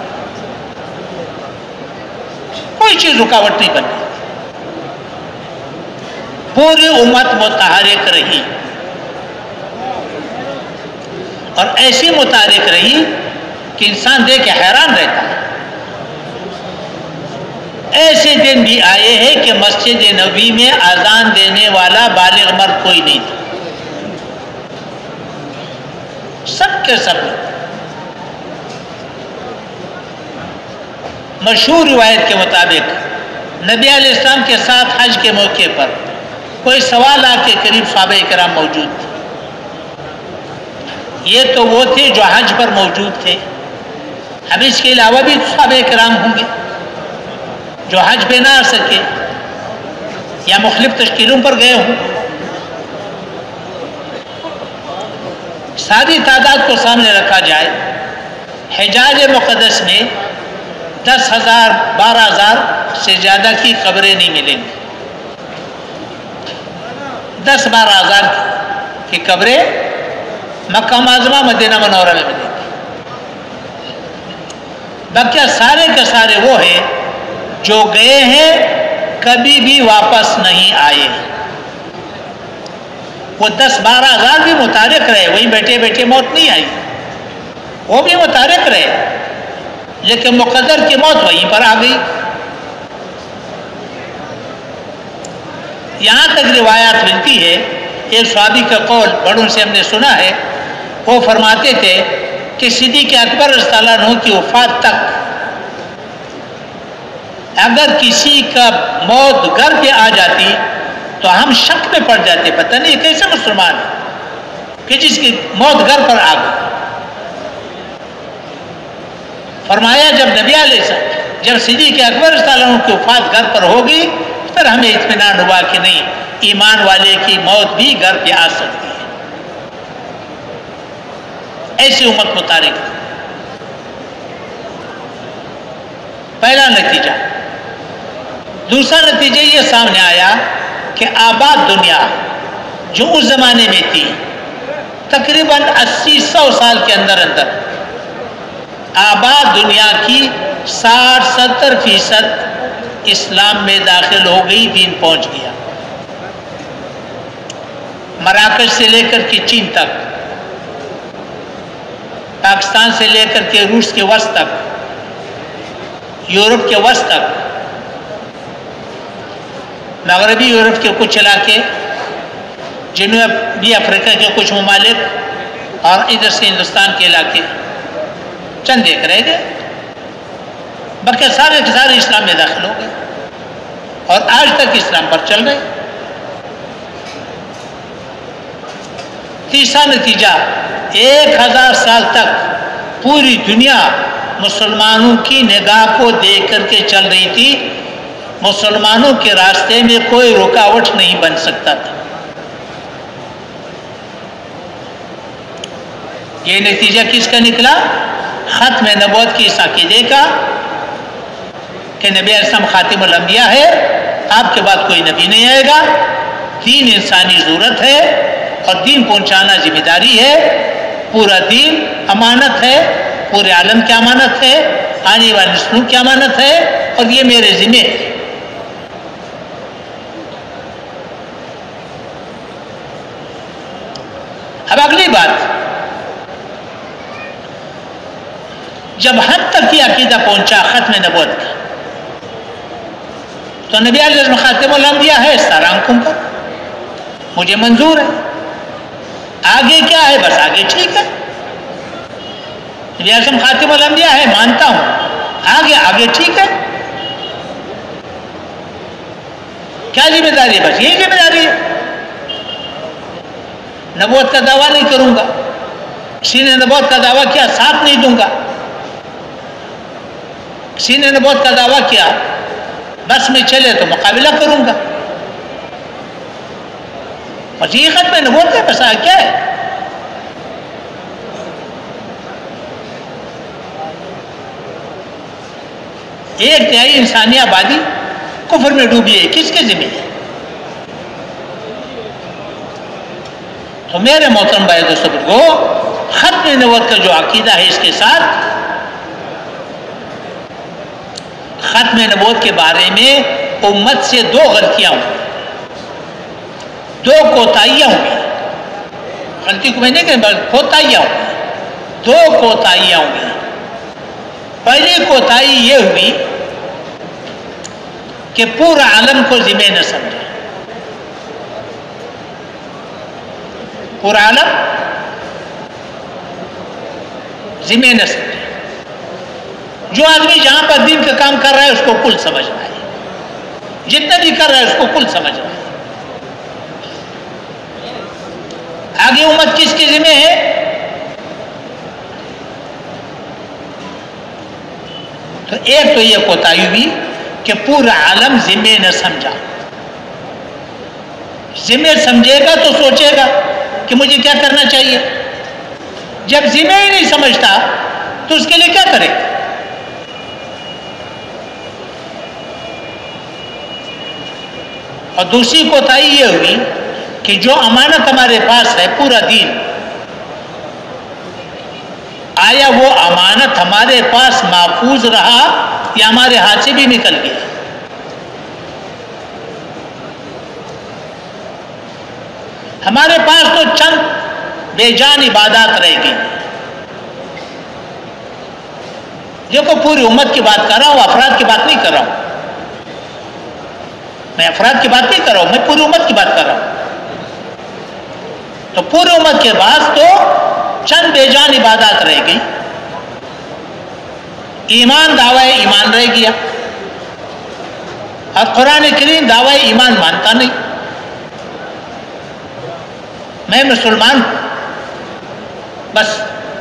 کوئی چیز رکاوٹ نہیں بنتی، پوری امت متحرک رہی، اور ایسی متحرک رہی کہ انسان دیکھ کے حیران رہتا ہے۔ ایسے دن بھی آئے ہیں کہ مسجد نبوی میں اذان دینے والا بالغ مرد کوئی نہیں تھا، سب کے سب مشہور روایت کے مطابق نبی علیہ السلام کے ساتھ حج کے موقع پر کوئی سوا لاکھ کے قریب صحابہ کرام موجود تھے. یہ تو وہ تھے جو حج پر موجود تھے. اب اس کے علاوہ بھی صحابہ کرام ہوں گے جو حج پہ نہ آ سکے یا مختلف تشکیلوں پر گئے ہوں. ساری تعداد کو سامنے رکھا جائے، حجاز مقدس میں دس ہزار بارہ ہزار سے زیادہ کی قبریں نہیں ملیں گی. دس بارہ ہزار کی قبریں مکہ معظمہ مدینہ منورہ میں ملیں گی. باقی سارے کے سارے وہ ہیں جو گئے ہیں کبھی بھی واپس نہیں آئے. وہ دس بارہ ہزار بھی متارک رہے، وہیں بیٹھے بیٹھے موت نہیں آئی، وہ بھی متارک رہے، لیکن مقدر کی موت وہیں پر آ گئی. یہاں تک روایات ملتی ہے، ایک صحابی کا قول بڑوں سے ہم نے سنا ہے، وہ فرماتے تھے کہ صدیق اکبر رضی اللہ عنہ کی وفات تک اگر کسی کا موت گھر پہ آ جاتی تو ہم شک میں پڑ جاتے، پتہ نہیں یہ کیسے مسلمان ہے کہ جس کی موت گھر پر آ گئی. فرمایا جب نبی علیہ السلام جب صدیق اکبر رضی اللہ عنہ کی وفات گھر پر ہوگی پھر ہمیں اطمینان ہوا کہ نہیں، ایمان والے کی موت بھی گھر پہ آ سکتی ہے. ایسی امت متارک. پہلا نتیجہ. دوسرا نتیجہ یہ سامنے آیا کہ آباد دنیا جو اس زمانے میں تھی تقریباً اسی سو سال کے اندر اندر آباد دنیا کی ساٹھ ستر فیصد اسلام میں داخل ہو گئی، دین پہنچ گیا. مراکش سے لے کر کے چین تک، پاکستان سے لے کر کے روس کے وسط تک، یورپ کے وسط تک، مغربی یورپ کے کچھ علاقے، جنوبی افریقہ کے کچھ ممالک اور ادھر سے ہندوستان کے علاقے چند ایک رہ گئے. باقی سارے کے سارے اسلام میں داخل ہو گئے اور آج تک اسلام پر چل رہے. تیسرا نتیجہ، ایک ہزار سال تک پوری دنیا مسلمانوں کی نگاہ کو دیکھ کر کے چل رہی تھی. مسلمانوں کے راستے میں کوئی رکاوٹ نہیں بن سکتا تھا. یہ نتیجہ کس کا نکلا؟ ختم نبوت کی اس عقیدے کا کہ نبی علیہ السلام خاتم الانبیاء ہے، آپ کے بعد کوئی نبی نہیں آئے گا. دین انسانی ضرورت ہے اور دین پہنچانا ذمہ داری ہے. پورا دین امانت ہے، پورے عالم کی امانت ہے، آنے والی نسلوں کی امانت ہے اور یہ میرے ذمہ ہے. اب اگلی بات، جب حد تک یہ عقیدہ پہنچا ختم نبوت کا تو نبی علیہ السلام خاتم الانبیاء ہے سارا آنکھوں پر، مجھے منظور ہے. آگے کیا ہے؟ بس آگے ٹھیک ہے، نبی علیہ السلام خاتم الانبیاء ہے مانتا ہوں، آگے آگے ٹھیک ہے. کیا ذمہ داری ہے؟ بس یہی ذمہ داری ہے. نبوت کا دعویٰ نہیں کروں گا، کسی نے نبوت کا دعویٰ کیا ساتھ نہیں دوں گا، کسی نے نبوت کا دعویٰ کیا بس میں چلے تو مقابلہ کروں گا. بس یہ ختم نبوت ہے، بس کیا ہے؟ ایک تہائی انسانی آبادی کفر میں ڈوبی ہے، کس کے ذمہ ہے؟ تو میرے محترم بھائی دوستو کو ختم نبوت کا جو عقیدہ ہے اس کے ساتھ ختم نبوت کے بارے میں امت سے دو غلطیاں ہوئی، دو کوتاہیاں ہوئی. غلطی کو میں نہیں کہوں، کوتاہیاں ہوئی، دو کوتاہیاں ہوئی. پہلی کوتاہی یہ ہوئی کہ پورا عالم کو ذمہ نہ سمجھا. پورا عالم ذمہ نہ سمجھا. جو آدمی جہاں پر دین کا کام کر رہا ہے اس کو کل سمجھنا ہے، جتنا بھی کر رہا ہے اس کو کل سمجھنا ہے۔ آگے امت کس کے ذمہ ہے؟ تو ایک تو یہ کوتاہی ہوئی کہ پورا عالم ذمہ نہ سمجھا۔ ذمہ سمجھے گا تو سوچے گا کہ مجھے کیا کرنا چاہیے، جب ذمہ ہی نہیں سمجھتا تو اس کے لیے کیا کرے؟ اور دوسری کوتاہی یہ ہوئی کہ جو امانت ہمارے پاس ہے پورا دین، آیا وہ امانت ہمارے پاس محفوظ رہا یا ہمارے ہاتھ سے بھی نکل گیا؟ ہمارے پاس تو چند بے جان عبادات رہ گئی۔ دیکھو پوری امت کی بات کر رہا ہوں، افراد کی بات نہیں کر رہا ہوں، میں افراد کی بات نہیں کر رہا ہوں، میں پوری امت کی بات کر رہا ہوں۔ تو پوری امت کے پاس تو چند بے جان عبادات رہ گئی، ایمان دعوی ایمان رہ گیا، اور قرآن کریم دعوی ایمان مانتا نہیں، میں مسلمان ہوں بس۔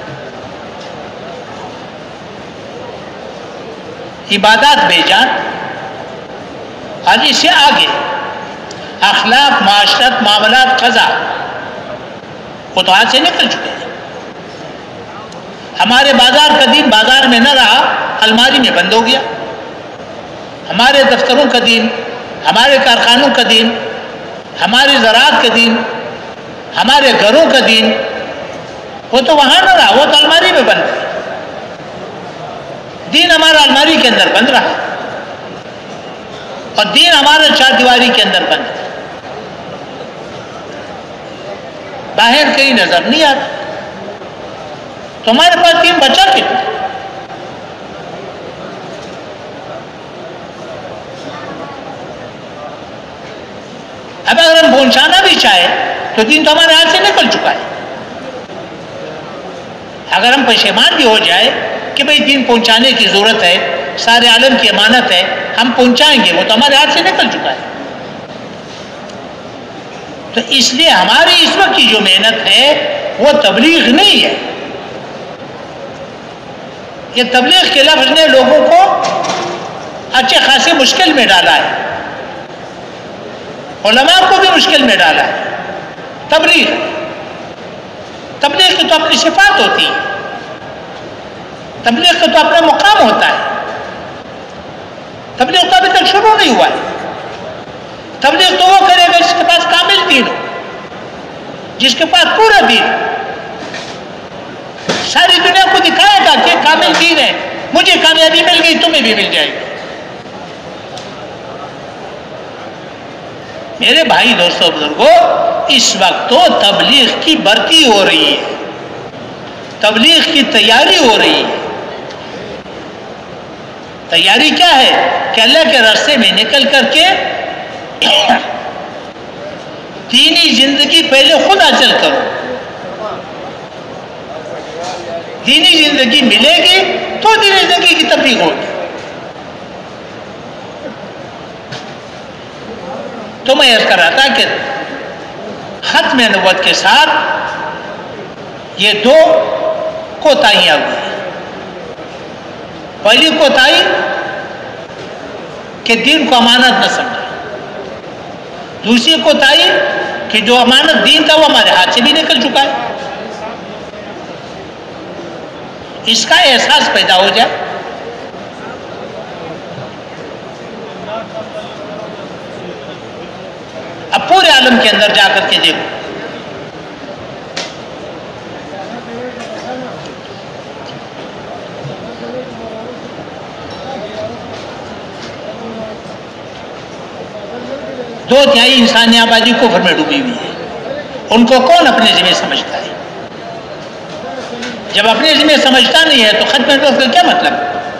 عبادات بے جان، آج اس سے آگے اخلاق، معاشرت، معاملات، قضا وہ تو ہاتھ سے نکل چکے ہیں۔ ہمارے بازار کا دین بازار میں نہ رہا، الماری میں بند ہو گیا۔ ہمارے دفتروں کا دین، ہمارے کارخانوں کا دین، ہماری زراعت کا دین، ہمارے گھروں کا دین وہ تو وہاں نہ رہا، وہ تو الماری میں بند ہے۔ دین ہمارا الماری کے اندر بند رہا، اور دین ہمارا چار دیواری کے اندر بند ہے، باہر کہیں نظر نہیں آتا۔ تمہارے پاس دین بچا کتنا؟ اب اگر ہم پہنچانا بھی چاہے تو دین تو ہمارے ہاتھ سے نکل چکا ہے۔ اگر ہم پشیمان بھی ہو جائے کہ بھئی دین پہنچانے کی ضرورت ہے، سارے عالم کی امانت ہے، ہم پہنچائیں گے، وہ تو ہمارے ہاتھ سے نکل چکا ہے۔ تو اس لیے ہماری اس وقت کی جو محنت ہے وہ تبلیغ نہیں ہے۔ یہ تبلیغ کے لفظ نے لوگوں کو اچھے خاصے مشکل میں ڈالا ہے، علماء کو بھی مشکل میں ڈالا ہے۔ تبلیغ تبلیغ کی تو اپنی صفات ہوتی ہے، تبلیغ کا تو اپنا مقام ہوتا ہے۔ تبلیغ تو ابھی تک شروع نہیں ہوا ہے۔ تبلیغ تو وہ کرے گا جس کے پاس کامل دین ہو، جس کے پاس پورا دین، ساری دنیا کو دکھائے گا کہ کامل دین ہے، مجھے کامیابی مل گئی تمہیں بھی مل جائے گی۔ میرے بھائی دوستوں بزرگوں، اس وقت تو تبلیغ کی بھرتی ہو رہی ہے، تبلیغ کی تیاری ہو رہی ہے۔ تیاری کیا ہے کہ اللہ کے راستے میں نکل کر کے دینی زندگی پہلے خود حاصل کرو، دینی زندگی ملے گی تو دینی زندگی کی تبلیغ ہوگی۔ تو میں عرض کر رہا تھا کہ ختم نبوت کے ساتھ یہ دو کوتاہیاں ہوئی۔ پہلی کوتاہی کہ دین کو امانت نہ سمجھا، دوسری کوتاہی کہ جو امانت دین تھا وہ ہمارے ہاتھ سے بھی نکل چکا ہے۔ اس کا احساس پیدا ہو جائے، اب پورے عالم کے اندر جا کر کے دیکھو، دو تہائی انسانی آبادی کفر میں ڈوبی ہوئی ہے، ان کو کون اپنے ذمہ سمجھتا ہے؟ جب اپنے ذمہ سمجھتا نہیں ہے تو ختم نبوت کا کیا مطلب؟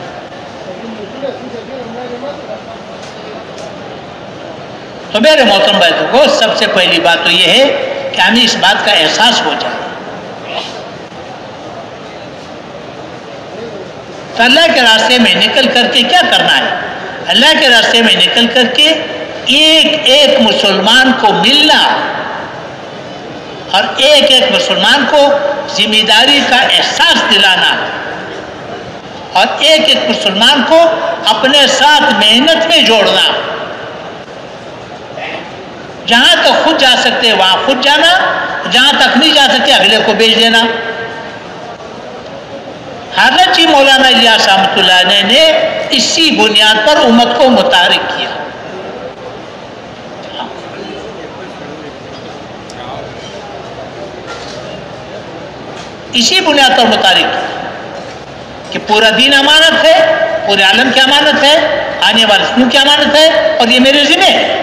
تو میرے محترم بھائیوں کو سب سے پہلی بات تو یہ ہے کہ ہمیں اس بات کا احساس ہو جائے تو اللہ کے راستے میں نکل کر کے کیا کرنا ہے؟ اللہ کے راستے میں نکل کر کے ایک ایک مسلمان کو ملنا اور ایک ایک مسلمان کو ذمہ داری کا احساس دلانا اور ایک ایک مسلمان کو اپنے ساتھ محنت میں جوڑنا. جہاں تک خود جا سکتے وہاں خود جانا، جہاں تک نہیں جا سکتے اگلے کو بھیج دینا. حضرت جی مولانا الیاس رحمۃ اللہ علیہ نے اسی بنیاد پر امت کو متحرک کیا. اسی بنیاد پر متحرک کیا کہ پورا دین امانت ہے، پورے عالم کی امانت ہے، آنے والے سنوں کی امانت ہے، اور یہ میرے ذمہ ہے.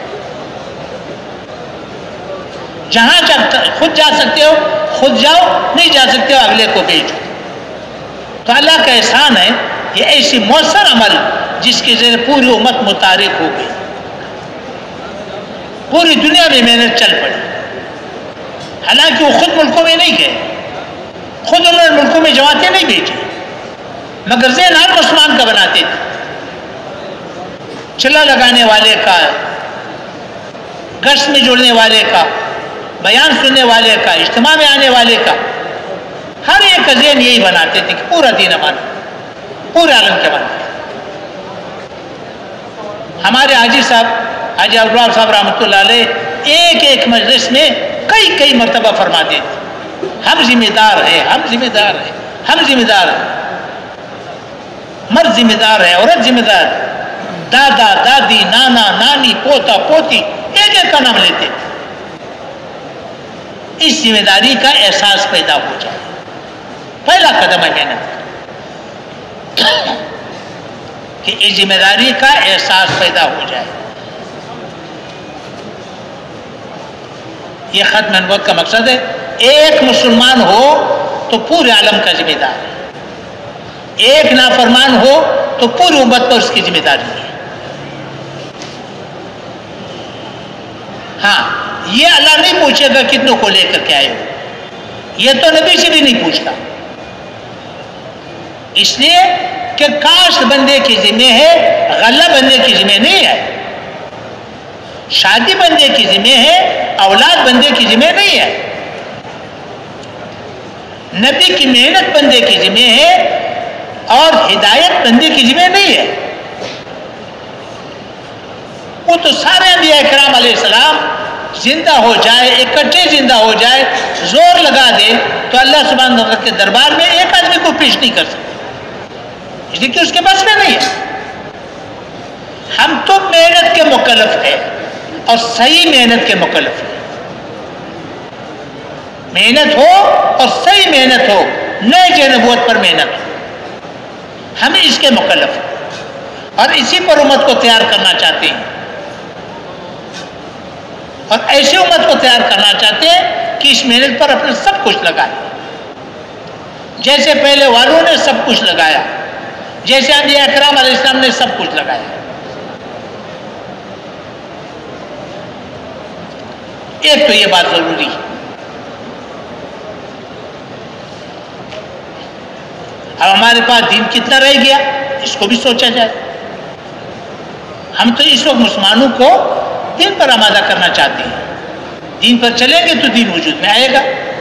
جہاں خود جا سکتے ہو خود جاؤ، نہیں جا سکتے ہو اگلے کو بھیجو. تو اللہ کا احسان ہے یہ ایسی مؤثر عمل جس کے ذریعے پوری امت متحرک ہو گئی، پوری دنیا میں محنت چل پڑی. حالانکہ وہ خود ملکوں میں نہیں گئے، خود انہوں نے ملکوں میں جماعتیں نہیں بھیجی، مگر ذہن ہر مسلمان کا بناتے تھے. چلا لگانے والے کا، گشت میں جڑنے والے کا، بیان سننے والے کا، اجتماع میں آنے والے کا، ہر ایک کا ذہن یہی بناتے تھے کہ پورا دین ہمارا، پورے عالم کے بناتے. ہمارے حاجی صاحب حاجی عبداللہ صاحب رحمۃ اللہ علیہ ایک ایک مجلس میں کئی کئی مرتبہ فرماتے تھے ہم ذمہ دار ہیں، ہم ذمہ دار ہیں، ہم ذمہ دار ہیں. مرد ذمہ دار ہے، عورت ذمہ دار ہے، دادا دادی نانا نانی پوتا پوتی ایک ایک کا نام لیتے تھے. اس ذمہ داری کا احساس پیدا ہو جائے، پہلا قدم ہے محنت کہ اس ذمہ داری کا احساس پیدا ہو جائے. یہ ختم نبوت کا مقصد ہے. ایک مسلمان ہو تو پورے عالم کا ذمہ دار ہے، ایک نافرمان ہو تو پوری امت پر اس کی ذمہ داری ہے. ہاں یہ اللہ نہیں پوچھے گا کتنوں کو لے کر کے آئے ہو، یہ تو نبی سے بھی نہیں پوچھتا. اس لیے کہ کاشت بندے کی ذمہ ہے، غلہ بندے کی ذمہ نہیں ہے. شادی بندے کی ذمہ ہے، اولاد بندے کی ذمہ نہیں ہے. نبی کی محنت بندے کی ذمہ ہے اور ہدایت بندے کی ذمہ نہیں ہے. وہ تو سارے انبیاء کرام علیہ السلام زندہ ہو جائے، اکٹھے زندہ ہو جائے، زور لگا دے تو اللہ سبحانہ وتعالیٰ کے دربار میں ایک آدمی کو پیش نہیں کر سکتے، اس لیے کہ اس کے بس میں نہیں ہے. ہم تو محنت کے مکلف ہیں اور صحیح محنت کے مکلف ہیں. محنت ہو اور صحیح محنت ہو، نئے نبوت پر محنت ہو، ہم اس کے مکلف ہیں اور اسی پر امت کو تیار کرنا چاہتے ہیں. اور ایسی امت کو تیار کرنا چاہتے ہیں کہ اس محنت پر اپنا سب کچھ لگائے، جیسے پہلے والوں نے سب کچھ لگایا، جیسے انبیاء اکرام علیہ السلام نے سب کچھ لگایا. ایک تو یہ بات ضروری ہے. اب ہمارے پاس دین کتنا رہ گیا اس کو بھی سوچا جائے. ہم تو اس وقت مسلمانوں کو دین پر آمادہ کرنا چاہتے ہیں. دین پر چلیں گے تو دین وجود میں آئے گا.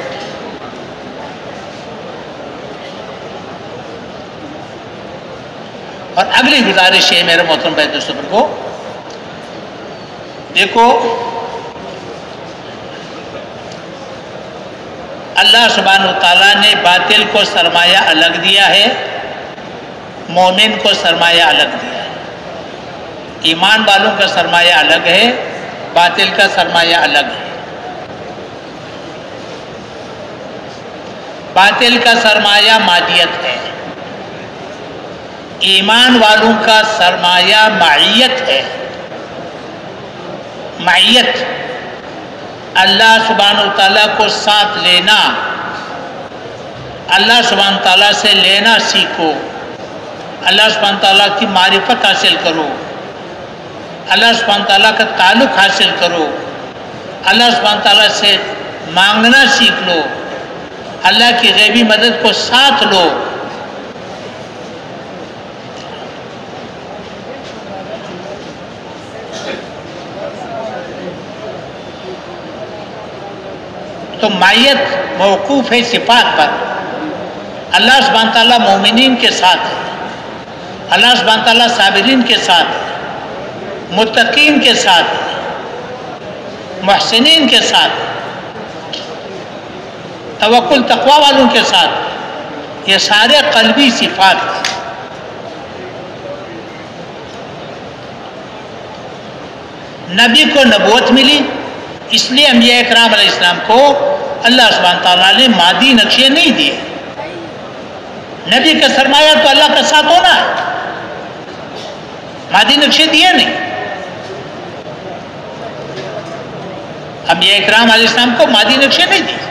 اور اگلی گزارش ہے میرے محترم بھائی دوستوں کو، دیکھو اللہ سبحانہ وتعالیٰ نے باطل کو سرمایہ الگ دیا ہے، مومن کو سرمایہ الگ دیا ہے. ایمان والوں کا سرمایہ الگ ہے، باطل کا سرمایہ الگ ہے. باطل کا سرمایہ مادیت ہے، ایمان والوں کا سرمایہ معیت ہے. معیت اللہ سبحانہ وتعالیٰ کو ساتھ لینا، اللہ سبحانہ وتعالیٰ سے لینا سیکھو، اللہ سبحانہ وتعالیٰ کی معرفت حاصل کرو، اللہ سبحانہ وتعالیٰ کا تعلق حاصل کرو، اللہ سبحانہ وتعالیٰ سے مانگنا سیکھ لو، اللہ کی غیبی مدد کو ساتھ لو. تو معیت موقوف ہے صفات پر. اللہ سبحانہ تعالیٰ مومنین کے ساتھ ہے, اللہ سبحانہ تعالیٰ صابرین کے ساتھ ہے, متقین کے ساتھ ہے, محسنین کے ساتھ, توکل تقوی والوں کے ساتھ. یہ سارے قلبی صفات ہیں. نبی کو نبوت ملی, اس لیے انبیاء اکرام علیہ السلام کو اللہ سبحانہ تعالیٰ نے مادی نقشے نہیں دیے. نبی کا سرمایہ تو اللہ کا ساتھ ہونا ہے, مادی نقشے دیے نہیں. انبیاء اکرام علیہ السلام کو مادی نقشے نہیں دیے.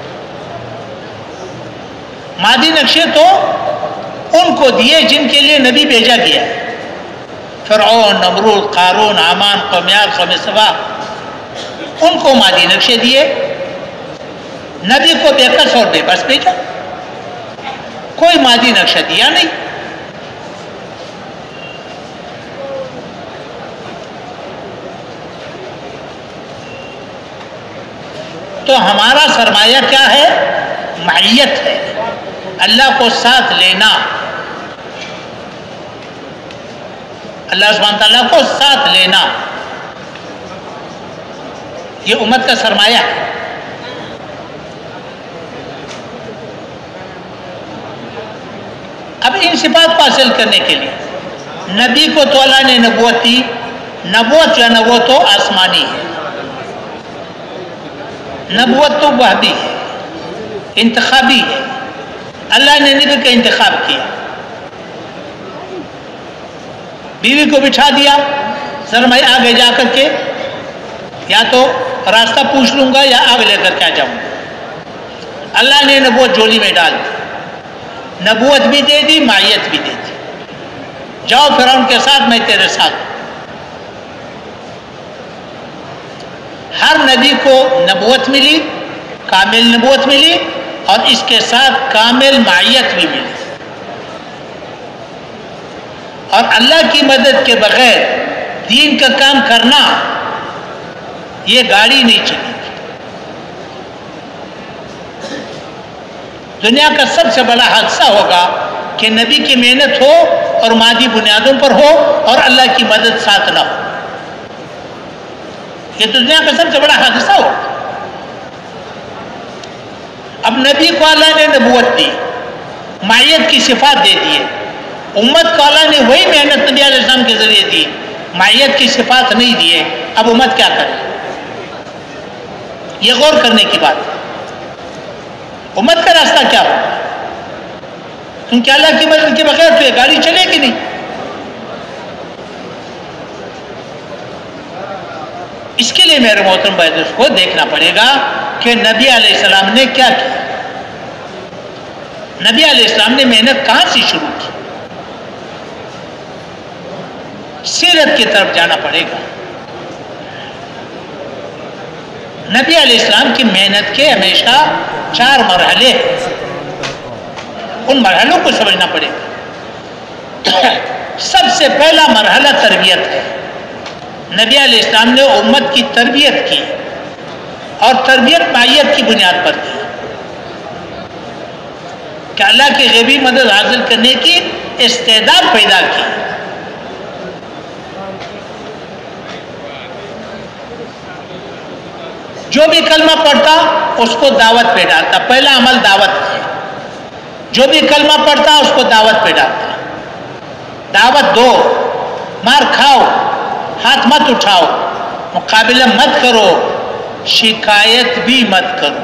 مادی نقشے تو ان کو دیے جن کے لیے نبی بھیجا گیا. فرعون, نمرود, قارون, حامان, قومیات, قوم سبا, ان کو مادی نقشے دیے. نبی کو بے کس اور بے بس بھیجا, کوئی مادی نقشہ دیا نہیں. تو ہمارا سرمایہ کیا ہے؟ معیت ہے, اللہ کو ساتھ لینا, اللہ سبحانہ تعالیٰ کو ساتھ لینا, یہ امت کا سرمایہ ہے. اب ان صفات کو حاصل کرنے کے لیے نبی کو تو اللہ نے نبوت دی. نبوت جو ہے نا وہ تو آسمانی ہے, نبوت تو وحبی ہے, انتخابی ہے. اللہ نے نبی کا انتخاب کیا, بیوی کو بٹھا دیا, سر میں آگے جا کر کے یا تو راستہ پوچھ لوں گا یا آگ لے کر کے آ جاؤں گا. اللہ نے نبوت جولی میں ڈال دی, نبوت بھی دے دی, معیت بھی دے دی. جاؤ فرعون کے ساتھ, میں تیرے ساتھ. ہر نبی کو نبوت ملی, کامل نبوت ملی, اور اس کے ساتھ کامل معیت بھی ملی. اور اللہ کی مدد کے بغیر دین کا کام کرنا یہ گاڑی نہیں چلے گی. دنیا کا سب سے بڑا حادثہ ہوگا کہ نبی کی محنت ہو اور مادی بنیادوں پر ہو اور اللہ کی مدد ساتھ نہ ہو. یہ دنیا کا سب سے بڑا حادثہ ہوگا. اب نبی کو اللہ نے نبوت دی, معیت کی صفات دے دیے. امت کو اللہ نے وہی محنت نبی علیہ السلام کے ذریعے دی, معیت کی صفات نہیں دیے. اب امت کیا کرے؟ یہ غور کرنے کی بات ہے. امت کا راستہ کیا ہوگا؟ کیونکہ اللہ کی مدد کے بغیر تو یہ گاڑی چلے گی نہیں. اس کے لیے میرے محترم بھائی دوست کو دیکھنا پڑے گا کہ نبی علیہ السلام نے کیا کیا. نبی علیہ السلام نے محنت کہاں سے شروع کی؟ سیرت کی طرف جانا پڑے گا. نبی علیہ السلام کی محنت کے ہمیشہ چار مرحلے ہیں, ان مرحلوں کو سمجھنا پڑے گا. سب سے پہلا مرحلہ تربیت ہے. نبی علیہ السلام نے امت کی تربیت کی, اور تربیت معیت کی بنیاد پر کی کہ اللہ کی غیبی مدد حاصل کرنے کی استعداد پیدا کی. جو بھی کلمہ پڑھتا اس کو دعوت پہ ڈالتا. پہلا عمل دعوت ہے. جو بھی کلمہ پڑھتا اس کو دعوت پہ ڈالتا. دعوت دو, مار کھاؤ, ہاتھ مت اٹھاؤ, مقابلہ مت کرو, شکایت بھی مت کرو.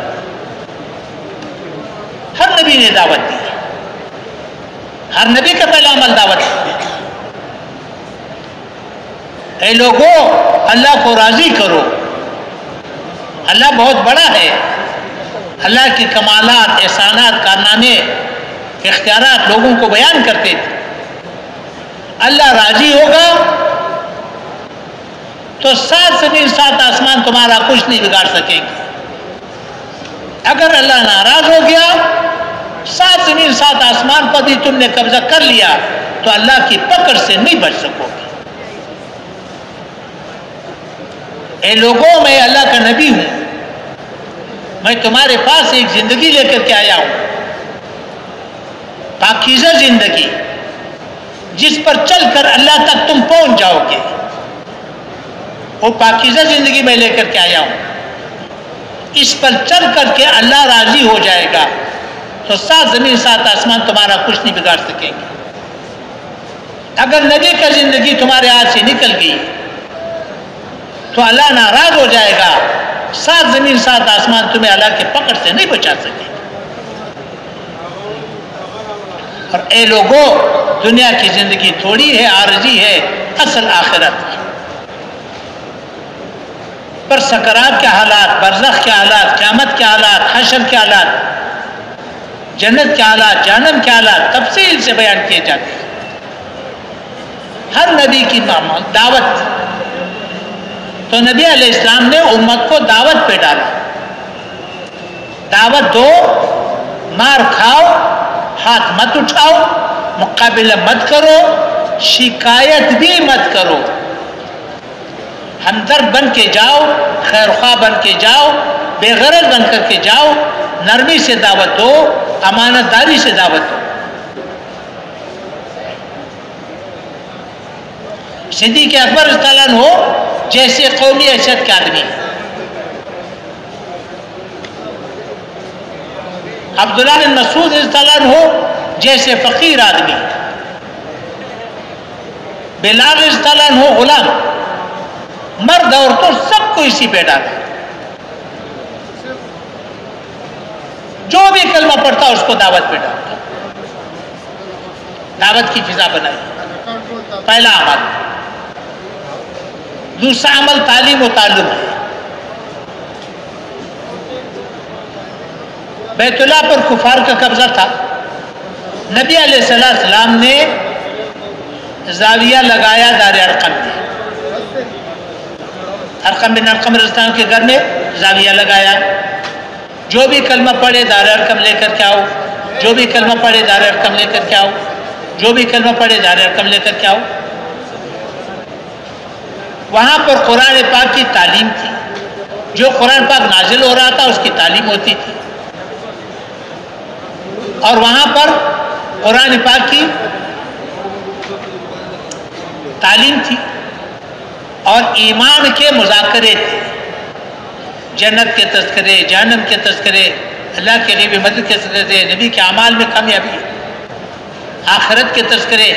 ہر نبی نے دعوت دی. ہر نبی کا پہلا عمل دعوت ہے. اے لوگوں, اللہ کو راضی کرو. اللہ بہت بڑا ہے. اللہ کے کمالات, احسانات, کارنامے, اختیارات لوگوں کو بیان کرتے تھے. اللہ راضی ہوگا تو سات زمین سات آسمان تمہارا کچھ نہیں بگاڑ سکیں گے. اگر اللہ ناراض ہو گیا, سات زمین سات آسمان پر بھی تم نے قبضہ کر لیا تو اللہ کی پکڑ سے نہیں بچ سکو گے. اے لوگوں, میں اللہ کا نبی ہوں, میں تمہارے پاس ایک زندگی لے کر کے آیا ہوں، پاکیزہ زندگی جس پر چل کر اللہ تک تم پہنچ جاؤ گے، وہ پاکیزہ زندگی میں لے کر کے آیا ہوں، اس پر چل کر کے اللہ راضی ہو جائے گا تو سات زمین سات آسمان تمہارا کچھ نہیں بگاڑ سکیں گے۔ اگر نبی کا زندگی تمہارے ہاتھ سے نکل گئی تو اللہ ناراض ہو جائے گا، سات زمین سات آسمان تمہیں اللہ کے پکڑ سے نہیں بچا سکے گا۔ اور اے لوگوں، دنیا کی زندگی تھوڑی ہے، عارضی ہے، اصل آخرت ہے۔ پر سکرات کے حالات، برزخ کے حالات، قیامت کے حالات، حشر کے حالات، جنت کے حالات، جہنم کے حالات تفصیل سے بیان کیے جاتے ہیں۔ ہر نبی کی دعوت، تو نبی علیہ السلام نے امت کو دعوت پہ ڈالا، دعوت دو، مار کھاؤ، ہاتھ مت اٹھاؤ، مقابلہ مت کرو، شکایت بھی مت کرو، ہمدرد بن کے جاؤ، خیر خواہ بن کے جاؤ، بے غرض بن کر کے جاؤ، نرمی سے دعوت دو، امانت داری سے دعوت دو۔ صدیق اکبر رضی اللہ عنہ ہو جیسے قومی حیثیت کے آدمی، عبداللہ بن مسعود رضی اللہ عنہ ہو جیسے فقیر آدمی، بلال رضی اللہ عنہ ہو غلام، مرد عورتوں سب کو اسی پہ ڈالا، جو بھی کلمہ پڑھتا اس کو دعوت پہ ڈالتا، دعوت کی فضا بنائی۔ پہلا عمل۔ دوسرا عمل تعلیم و تعلم ہے۔ بیت اللہ پر کفار کا قبضہ تھا، نبی علیہ السلام نے زاویہ لگایا دار ارقم میں، ارقم بن ارقم رضی اللہ عنہ کے گھر میں زاویہ لگایا، جو بھی کلمہ پڑھے دار ارقم لے کر کے آؤ، جو بھی کلمہ پڑھے دار ارقم لے کر کے آؤ، جو بھی کلمہ پڑھے دار ارقم لے کر کے آؤ۔ وہاں پر قرآن پاک کی تعلیم تھی، جو قرآن پاک نازل ہو رہا تھا اس کی تعلیم ہوتی تھی، اور وہاں پر قرآن پاک کی تعلیم تھی اور ایمان کے مذاکرے تھے، جنت کے تذکرے، جہنم کے تذکرے، اللہ کے غیب مدد کے تذکرے، نبی کے اعمال میں کامیابی، آخرت کے تذکرے،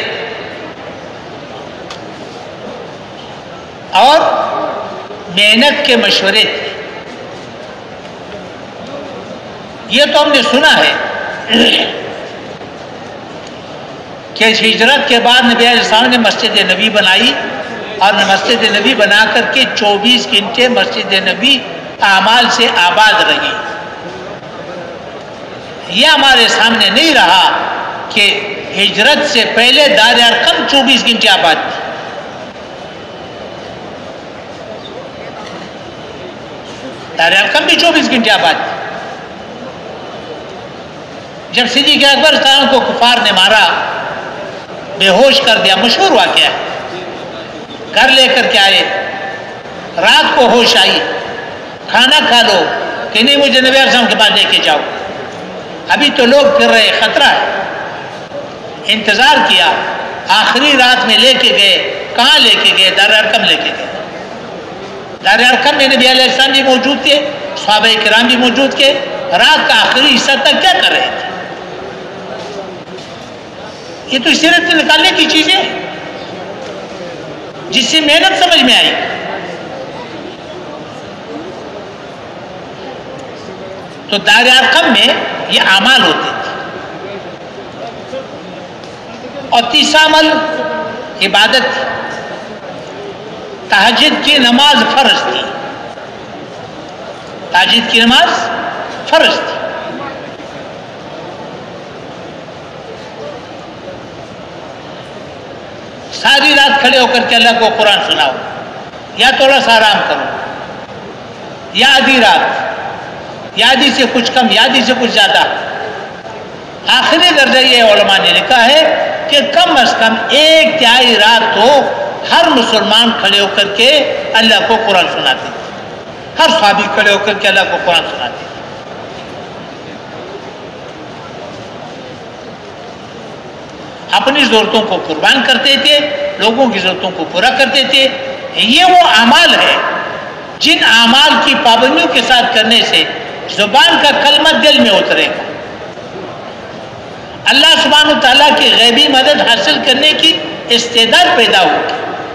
اور محنت کے مشورے تھے۔ یہ تو ہم نے سنا ہے کہ ہجرت کے بعد نبی علیہ السلام نے مسجد نبی بنائی، اور مسجد نبی بنا کر کے چوبیس گھنٹے مسجد نبی اعمال سے آباد رہی۔ یہ ہمارے سامنے نہیں رہا کہ ہجرت سے پہلے دار ارقم چوبیس گھنٹے آباد تھی۔ دار ارقم بھی چوبیس گھنٹے آباد تھی۔ جب صدیق اکبر صلی اللہ علیہ وسلم کو کفار نے مارا، بے ہوش کر دیا، مشہور واقعہ ہے، گھر لے کر کے آئے، رات کو ہوش آئی، کھانا کھا لو کہ نہیں مجھے نبی علیہ السلام کے پاس لے کے جاؤ، ابھی تو لوگ پھر رہے، خطرہ ہے۔ انتظار کیا، آخری رات میں لے کے گئے، کہاں لے کے گئے؟ دار ارقم لے کے گئے۔ دار ارقم میں نبی علیہ السلام بھی موجود تھے، صحابہ کرام بھی موجود تھے، رات کا آخری حصہ تک کیا کر رہے تھے؟ یہ تو سیرت سے نکالنے کی چیزیں جس سے محنت سمجھ میں آئی۔ تو دار ارقم میں یہ اعمال ہوتے تھے۔ اور تیسرا عمل عبادت تھی، تہجد کی نماز فرض تھی، تہجد کی نماز فرض تھی۔ ساری رات کھڑے ہو کر کے اللہ کو قرآن سناؤ، یا تھوڑا سا آرام کرو، یا آدھی رات، یا آدھی سے کچھ کم، یا آدھی سے کچھ زیادہ۔ آخری درجہ یہ علماء نے لکھا ہے کہ کم از کم ایک تہائی رات تو ہر مسلمان کھڑے ہو کر کے اللہ کو قرآن سناتے تھے، ہر صحابی کھڑے ہو کر کے اللہ کو قرآن سناتے تھے۔ اپنی ضرورتوں کو قربان کرتے تھے، لوگوں کی ضرورتوں کو پورا کرتے تھے۔ یہ وہ اعمال ہے جن اعمال کی پابندیوں کے ساتھ کرنے سے زبان کا کلمہ دل میں اترے گا، اللہ سبحانہ و تعالیٰ کی غیبی مدد حاصل کرنے کی استعداد پیدا ہوگی،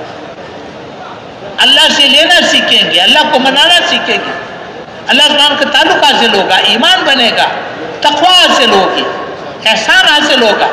اللہ سے لینا سیکھیں گے، اللہ کو منانا سیکھیں گے، اللہ سبحانہ کا تعلق حاصل ہوگا، ایمان بنے گا، تقوی حاصل ہوگی، احسان حاصل ہوگا۔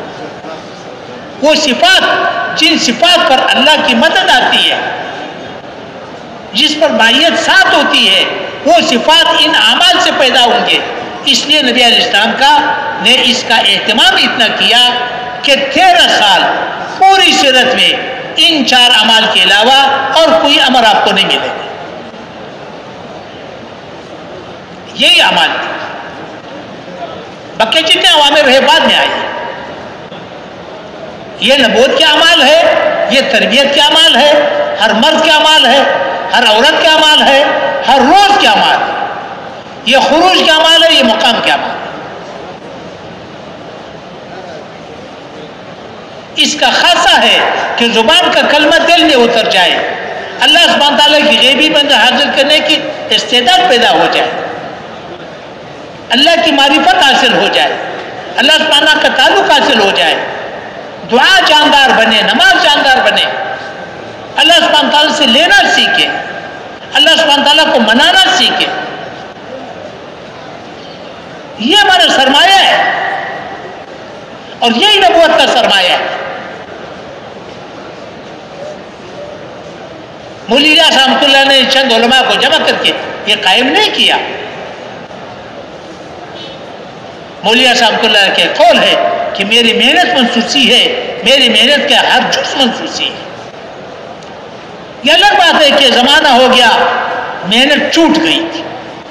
وہ صفات جن صفات پر اللہ کی مدد آتی ہے، جس پر معیت ساتھ ہوتی ہے، وہ صفات ان اعمال سے پیدا ہوں گے۔ اس لیے نبی علیہ السلام کا نے اس کا اہتمام اتنا کیا کہ تیرہ سال پوری سیرت میں ان چار اعمال کے علاوہ اور کوئی امر آپ کو نہیں ملے گا، یہی اعمال تھے۔ بقیہ جتنے اوامر رہے بعد میں آئے، یہ نبوت کے اعمال ہے، یہ تربیت کے اعمال ہے، ہر مرد کے اعمال ہے، ہر عورت کے اعمال ہے، ہر روز کے اعمال ہے، یہ خروج کے اعمال ہے، یہ مقام کے اعمال ہے۔ اس کا خاصہ ہے کہ زبان کا کلمہ دل میں اتر جائے، اللہ سبحانہ تعالیٰ کی غیبی مدد حاصل کرنے کی استعداد پیدا ہو جائے، اللہ کی معرفت حاصل ہو جائے، اللہ سبحانہ کا تعلق حاصل ہو جائے، دعا جاندار بنے، نماز جاندار بنے، اللہ سبحانہ تعالیٰ سے لینا سیکھے، اللہ سبحانہ تعالیٰ کو منانا سیکھے۔ یہ ہمارا سرمایہ ہے اور یہی نبوت کا سرمایہ ہے۔ مولی الیاس رحمۃ اللہ نے چند علماء کو جمع کر کے یہ قائم نہیں کیا۔ مولی الیاس رحمۃ اللہ کے قول ہے کہ میری محنت منسوسی ہے، میری محنت کا ہر جز منسوسی ہے۔ یہ الگ بات ہے کہ زمانہ ہو گیا، محنت چھوٹ گئی تھی۔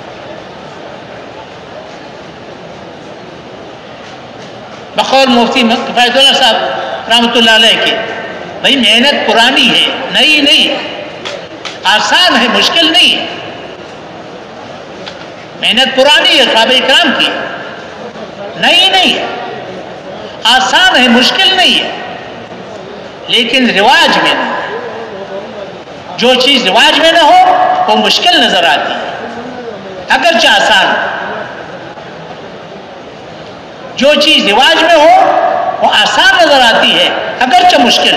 بقول مفتی کفایت اللہ صاحب رحمۃ اللہ علیہ کے، بھائی محنت پرانی ہے، نئی نہیں ہے، آسان ہے، مشکل نہیں ہے۔ محنت پرانی ہے، صحابہ کرام کی، نئی نہیں ہے، آسان ہے، مشکل نہیں ہے، لیکن رواج میں نہیں ہے۔ جو چیز رواج میں نہ ہو وہ مشکل نظر آتی ہے، اگرچہ آسان۔ جو چیز رواج میں ہو وہ آسان نظر آتی ہے، اگرچہ مشکل۔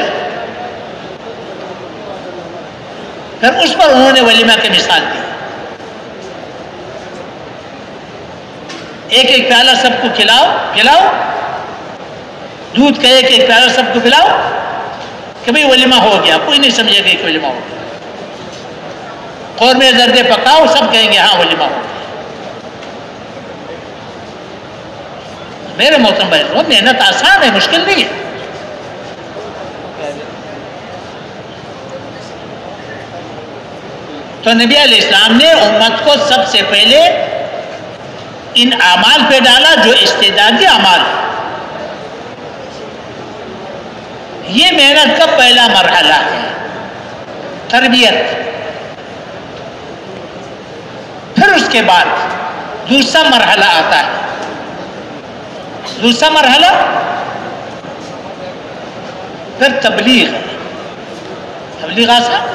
پھر اس پر انہوں نے ولیمہ کی مثال دی، ایک ایک پیالہ سب کو کھلاؤ پلاؤ، دودھ کا ایک ایک پیالہ سب کو پلاؤ کہ بھئی ولیمہ ہو گیا، کوئی نہیں سمجھے گا کہ ولیمہ ہو گیا۔ قورمے زردے پکاؤ، سب کہیں گے ہاں ولیمہ ہو گیا۔ میرے محترم بھائی، وہ محنت آسان ہے، مشکل نہیں ہے۔ تو نبی علیہ السلام نے امت کو سب سے پہلے ان اعمال پہ ڈالا جو استعدادی اعمال ہے۔ یہ محنت کا پہلا مرحلہ ہے، تربیت۔ پھر اس کے بعد دوسرا مرحلہ آتا ہے۔ دوسرا مرحلہ پھر تبلیغ ہے، تبلیغ آسان۔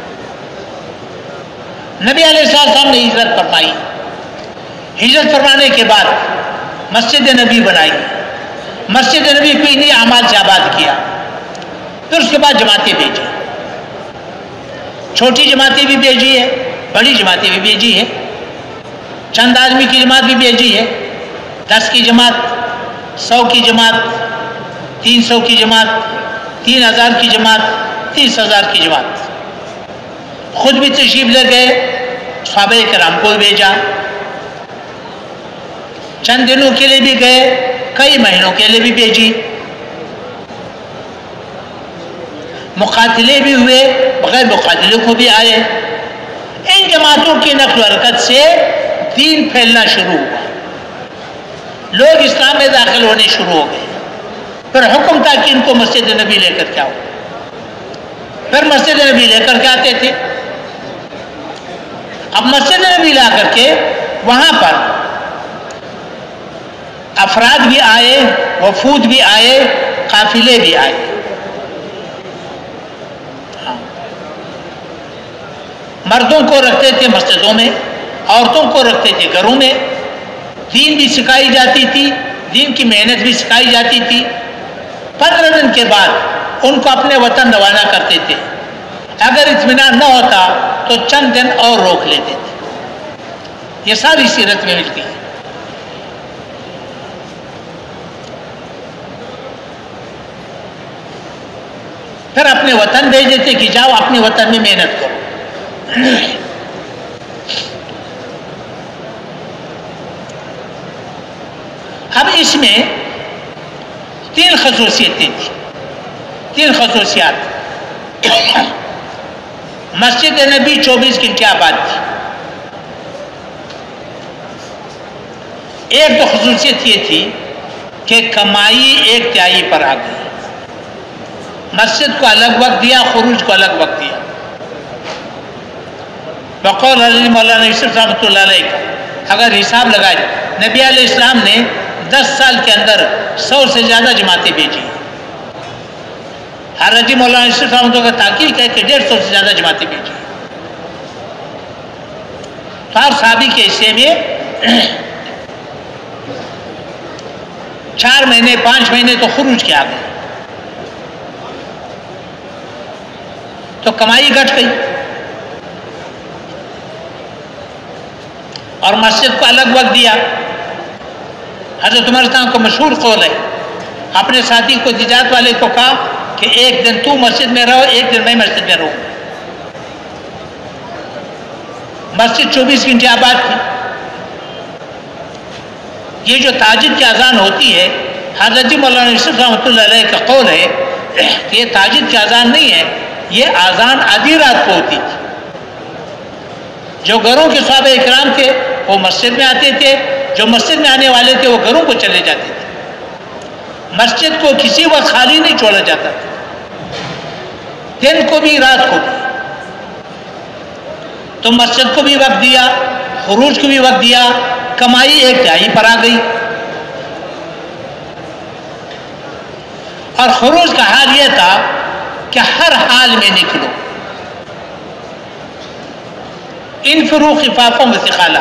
نبی علیہ السلام نے ہجرت فرمائی، ہجرت فرمانے کے بعد مسجد نبی بنائی، مسجد نبی کو انہی اعمال سے آباد کیا۔ پھر اس کے بعد جماعتیں بھیجی، چھوٹی جماعتیں بھی بھیجی ہے، بڑی جماعتیں بھی بھیجی ہے، چند آدمی کی جماعت بھی بھیجی ہے، دس کی جماعت، سو کی جماعت، تین سو کی جماعت، تین ہزار کی جماعت، تیس ہزار کی جماعت۔ خود بھی تشریف لے گئے، صحابہ کرام کو بھیجا، چند دنوں کے لیے بھی گئے، کئی مہینوں کے لیے بھی بھیجی، مقاتلے بھی ہوئے، بغیر مقاتلے کو بھی آئے۔ ان جماعتوں کی نقل و حرکت سے دین پھیلنا شروع ہوا، لوگ اسلام میں داخل ہونے شروع ہو گئے۔ پھر حکم تھا کہ ان کو مسجد نبی لے کر کے آؤ، پھر مسجد نبی لے کر کے آتے تھے۔ اب مسجد نبی لا کر کے وہاں پر افراد بھی آئے، وفود بھی آئے، قافلے بھی آئے. مردوں کو رکھتے تھے مسجدوں میں، عورتوں کو رکھتے تھے گھروں میں. دین بھی سکھائی جاتی تھی، دین کی محنت بھی سکھائی جاتی تھی. پندرہ دن کے بعد ان کو اپنے وطن روانہ کرتے تھے. اگر اطمینان نہ ہوتا تو چند دن اور روک لیتے تھے. یہ ساری سیرت میں ملتی ہے. پھر اپنے وطن بھیج دیتے کہ جاؤ اپنے وطن میں محنت کرو. اب اس میں تین خصوصیتیں تھیں، تین خصوصیات. مسجد نبی چوبیس گھنٹے آباد تھی. ایک تو خصوصیت یہ تھی کہ کمائی ایک تہائی پر آ گئی. مسجد کو الگ وقت دیا، خروج کو الگ وقت دیا. بقول حضرت مولانا یوسف رحمۃ اللہ علیہ کا اگر حساب لگائے، نبی علیہ السلام نے دس سال کے اندر سو سے زیادہ جماعتیں بھیجی. حضرت مولانا یوسف رحمۃ اللہ کا تحقیق ہے کہ ڈیڑھ سو سے زیادہ جماعتیں بھیجی. تو ہر صحابی کے حصے میں چار مہینے پانچ مہینے تو خروج کے آ گئے. تو کمائی گھٹ گئی. اور مسجد کو الگ وقت دیا. حضرت عمر صاحب کو مشہور قول ہے، اپنے ساتھی کو تجارت والے کو کہا کہ ایک دن تو مسجد میں رہو، ایک دن میں مسجد میں رہوں. مسجد چوبیس گھنٹے آباد تھی. یہ جو تہجد کی اذان ہوتی ہے، حضرت مولانا یوسف رحمۃ اللہ علیہ کا قول ہے کہ یہ تہجد کی اذان نہیں ہے، یہ اذان آدھی رات کو ہوتی تھی. جو گھروں کے صحابہ اکرام تھے وہ مسجد میں آتے تھے، جو مسجد میں آنے والے تھے وہ گھروں کو چلے جاتے تھے. مسجد کو کسی وقت خالی نہیں چھوڑا جاتا تھا، دن کو بھی رات کو بھی. تو مسجد کو بھی وقت دیا، خروج کو بھی وقت دیا. کمائی ایک تہائی پر آ گئی. اور خروج کا حال یہ تھا کہ ہر حال میں نکلو. انفروا خفافا وثقالا.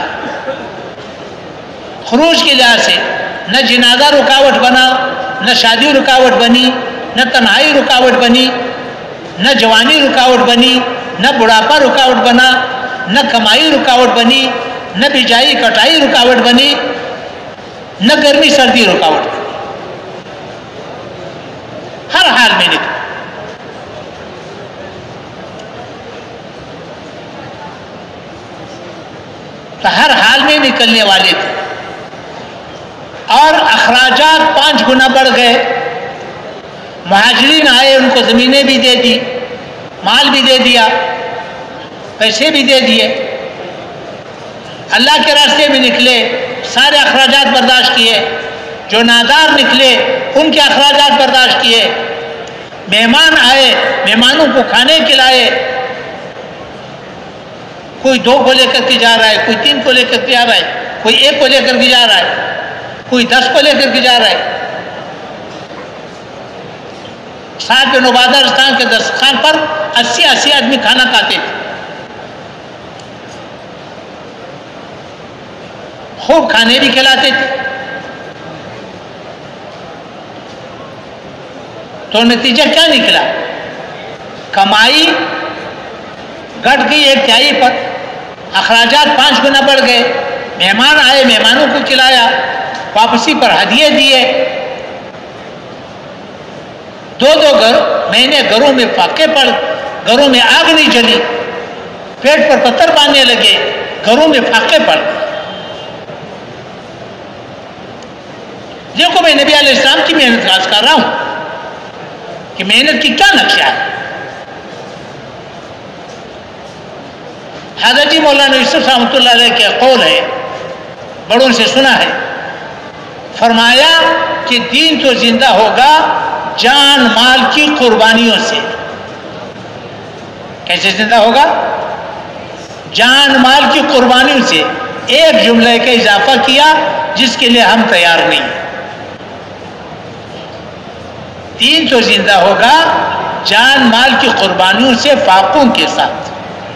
خروج کے لحاظ سے نہ جنازہ رکاوٹ بنا، نہ شادی رکاوٹ بنی، نہ تنہائی رکاوٹ بنی، نہ جوانی رکاوٹ بنی، نہ بڑھاپا رکاوٹ بنا، نہ کمائی رکاوٹ بنی، نہ بجائی کٹائی رکاوٹ بنی، نہ گرمی سردی رکاوٹ بنی. ہر حال میں نکلو. تو ہر حال میں نکلنے والے تھے. اور اخراجات پانچ گنا بڑھ گئے. مہاجرین آئے، ان کو زمینیں بھی دے دی، مال بھی دے دیا، پیسے بھی دے دیے. اللہ کے راستے میں نکلے، سارے اخراجات برداشت کیے. جو نادار نکلے ان کے اخراجات برداشت کیے. مہمان آئے، مہمانوں کو کھانے کھلائے. کوئی دو کو لے کر کے جا رہا ہے، کوئی تین کو لے کر کے جا رہا ہے، کوئی ایک کو لے کر کے جا رہا ہے، کوئی دس کو لے کر کے جا رہا ہے. ساتھ میں نوبادرستان کے دسترخوان پر اسی اسی آدمی کھانا کھاتے تھے. خوب کھانے بھی کھلاتے تھے. تو نتیجہ کیا نکلا؟ کمائی گھٹ گئی ایک تہائی پر، اخراجات پانچ گنا بڑھ گئے. مہمان آئے، مہمانوں کو کھلایا، واپسی پر ہدیے دیے. دو دو گھر مہینے گھروں میں فاقے پڑ، گھروں میں آگ نہیں جلی، پیٹ پر پتھر باندھنے لگے، گھروں میں فاقے پڑ گئے. دیکھو میں نبی علیہ السلام کی محنت راز کر رہا ہوں کہ محنت کی کیا نقشہ ہے. حضرت مولانا یوسف رحمۃ اللہ علیہ کے قول ہے، بڑوں سے سنا ہے، فرمایا کہ دین تو زندہ ہوگا جان مال کی قربانیوں سے. کیسے زندہ ہوگا؟ جان مال کی قربانیوں سے. ایک جملے کا اضافہ کیا جس کے لیے ہم تیار نہیں. دین تو زندہ ہوگا جان مال کی قربانیوں سے فاقوں کے ساتھ،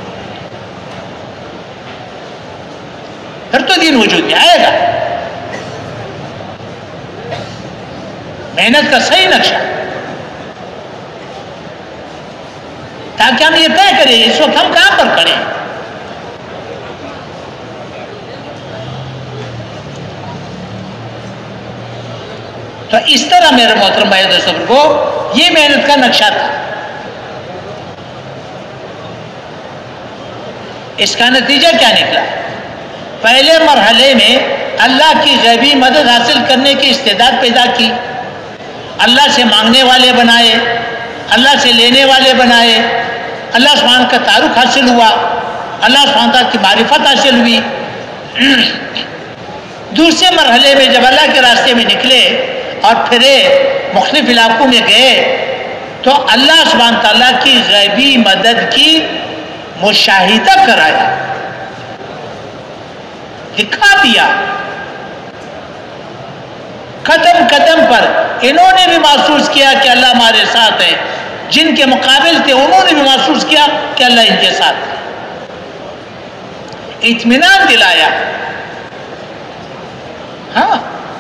پھر تو دین وجود میں آئے گا۔ محنت کا صحیح نقشہ تاکہ ہم یہ طے کریں اس وقت ہم کہاں پر کھڑے ہیں۔ تو اس طرح میرے محترم بھائی دوستوں کو یہ محنت کا نقشہ تھا۔ اس کا نتیجہ کیا نکلا؟ پہلے مرحلے میں اللہ کی غیبی مدد حاصل کرنے کی استعداد پیدا کی، اللہ سے مانگنے والے بنائے، اللہ سے لینے والے بنائے، اللہ سبحانہ کا تعارف حاصل ہوا، اللہ سبحانہ تعالیٰ کی معرفت حاصل ہوئی۔ دوسرے مرحلے میں جب اللہ کے راستے میں نکلے اور پھرے مختلف علاقوں میں گئے تو اللہ سبحانہ تعالیٰ کی غیبی مدد کی مشاہدہ کرایا، دکھا دیا۔ قدم قدم پر انہوں نے بھی محسوس کیا کہ اللہ ہمارے ساتھ ہے، جن کے مقابل تھے انہوں نے بھی محسوس کیا کہ اللہ ان کے ساتھ ہے، اطمینان دلایا۔ ہاں،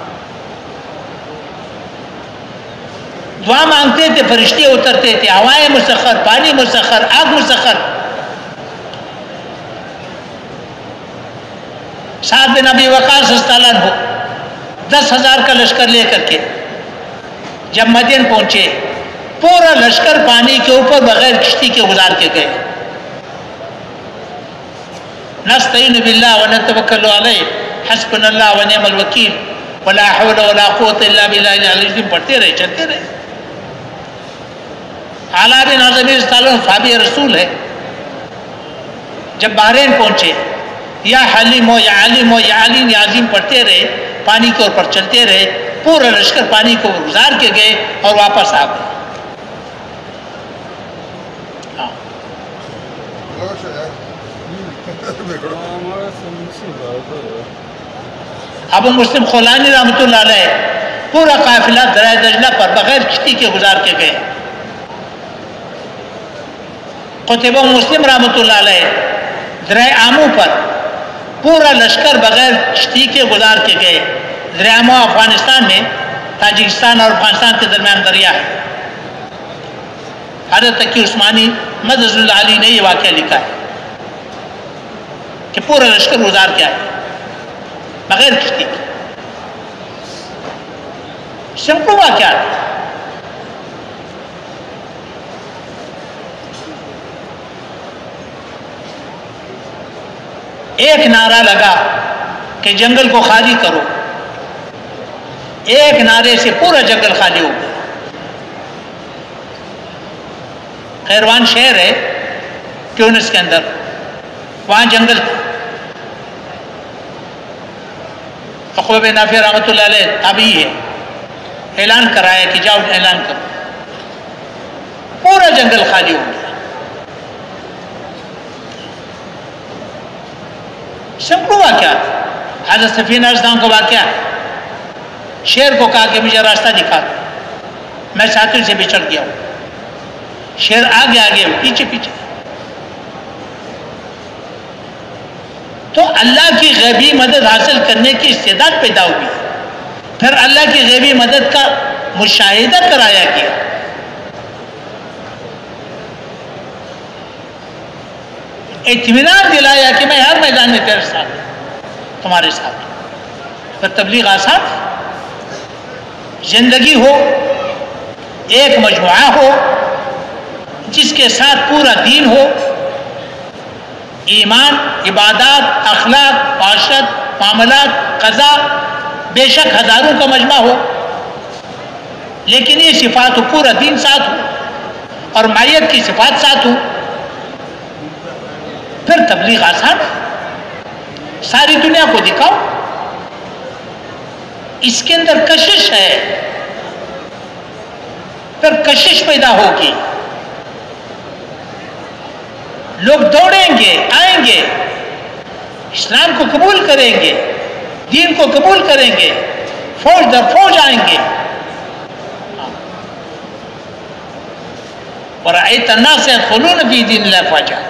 دعا مانگتے تھے فرشتے اترتے تھے، ہوائیں مسخر، پانی مسخر، آگ مسخر۔ سعد بن ابی وقاص رضی اللہ عنہ دس ہزار کا لشکر لے کر کے جب مدین پہنچے، پورا لشکر پانی کے اوپر بغیر کشتی کے گزار کے گئے۔ نستعین باللہ ونتوکل علیہ حسبنا اللہ ونعم الوکیل ولا حول ولا قوت الا باللہ العلی العظیم پڑھتے رہے، چلتے رہے۔ اعلیٰ بن عظیم صحابی رسول ہے، جب بحرین پہنچے یا حلیم ہو یا علیم ہو یا علیم یا عظیم پڑھتے رہے، پانی کے اوپر چلتے رہے، پورا لشکر پانی کو گزار کے گئے اور واپس آ گئے۔ ابو مسلم خولانی رحمۃ اللہ علیہ پورا قافلہ دریا دجلہ پر بغیر کشتی کے گزار کے گئے۔ قطبہ مسلم رحمۃ اللہ علیہ دریا آمو پر پورا لشکر بغیر کشتی کے گزار کے گئے۔ دریا آمو افغانستان میں تاجکستان اور افغانستان کے درمیان دریا ہے۔ حضرت تقی عثمانی مدد اللہ علی نے یہ واقعہ لکھا ہے کہ پورا لشکر گزار کے آئے بغیر کشتی کے۔ سمپل واقعہ ہے۔ ایک نعرہ لگا کہ جنگل کو خالی کرو، ایک نعرے سے پورا جنگل خالی ہو گیا۔ خیروان شہر ہے ٹیونس کے اندر، وہاں جنگل تھا۔ عقبہ بن نافع رحمۃ اللہ علیہ تابعی ہے، اعلان کرایا کہ جاؤ اعلان کرو، پورا جنگل خالی ہو گیا۔ سب کو واقعہ حضرت سفینہ اسلام کا واقعہ ہے۔ شیر کو کہا کہ مجھے راستہ دکھا دو، میں ساتھیوں سے بچڑ گیا ہوں۔ شیر آگے آگے پیچھے پیچھے۔ تو اللہ کی غیبی مدد حاصل کرنے کی استعداد پیدا ہوئی، پھر اللہ کی غیبی مدد کا مشاہدہ کرایا گیا۔ اطمینان دلایا کہ میں ہر میدان میں تیرے ساتھ، تمہارے ساتھ۔ پھر تبلیغ آسان، زندگی ہو، ایک مجموعہ ہو جس کے ساتھ پورا دین ہو، ایمان، عبادات، اخلاق، معاشرت، معاملات، قضا، بے شک ہزاروں کا مجمع ہو، لیکن یہ صفات ہو، پورا دین ساتھ ہو اور معیت کی صفات ساتھ ہو، پھر تبلیغ آسان ہے۔ ساری دنیا کو دکھاؤ، اس کے اندر کشش ہے، پھر کشش پیدا ہوگی، لوگ دوڑیں گے، آئیں گے، اسلام کو قبول کریں گے، دین کو قبول کریں گے، فوج در فوج آئیں گے۔ وَرَأَيْتَ النَّاسَ يَدْخُلُونَ فِي دِينِ اللَّهِ أَفْوَاجًا.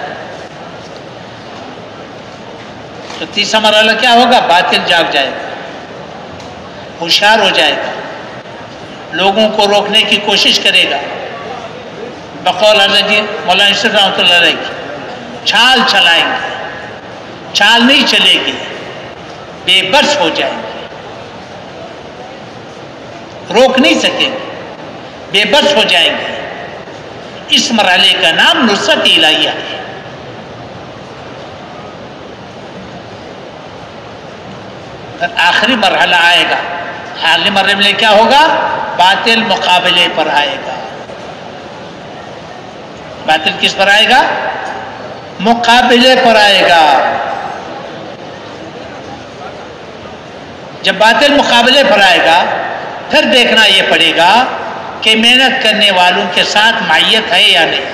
تو تیسرا مرحلہ کیا ہوگا؟ باطل جاگ جائے گا، ہوشیار ہو جائے گا، لوگوں کو روکنے کی کوشش کرے گا. بقول حضرت جی مولانا یوسف رحمۃ اللہ علیہ کی چھال چلائیں گے، چھال نہیں چلے گی، بے بس ہو جائیں گے، روک نہیں سکیں گے، بے بس ہو جائیں گے. اس مرحلے کا نام نصرت الہیہ ہے. آخری مرحلہ آئے گا. آخری مرحلے میں کیا ہوگا؟ باطل مقابلے پر آئے گا. باطل کس پر آئے گا؟ مقابلے پر آئے گا. جب باطل مقابلے پر آئے گا پھر دیکھنا یہ پڑے گا کہ محنت کرنے والوں کے ساتھ معیت ہے یا نہیں.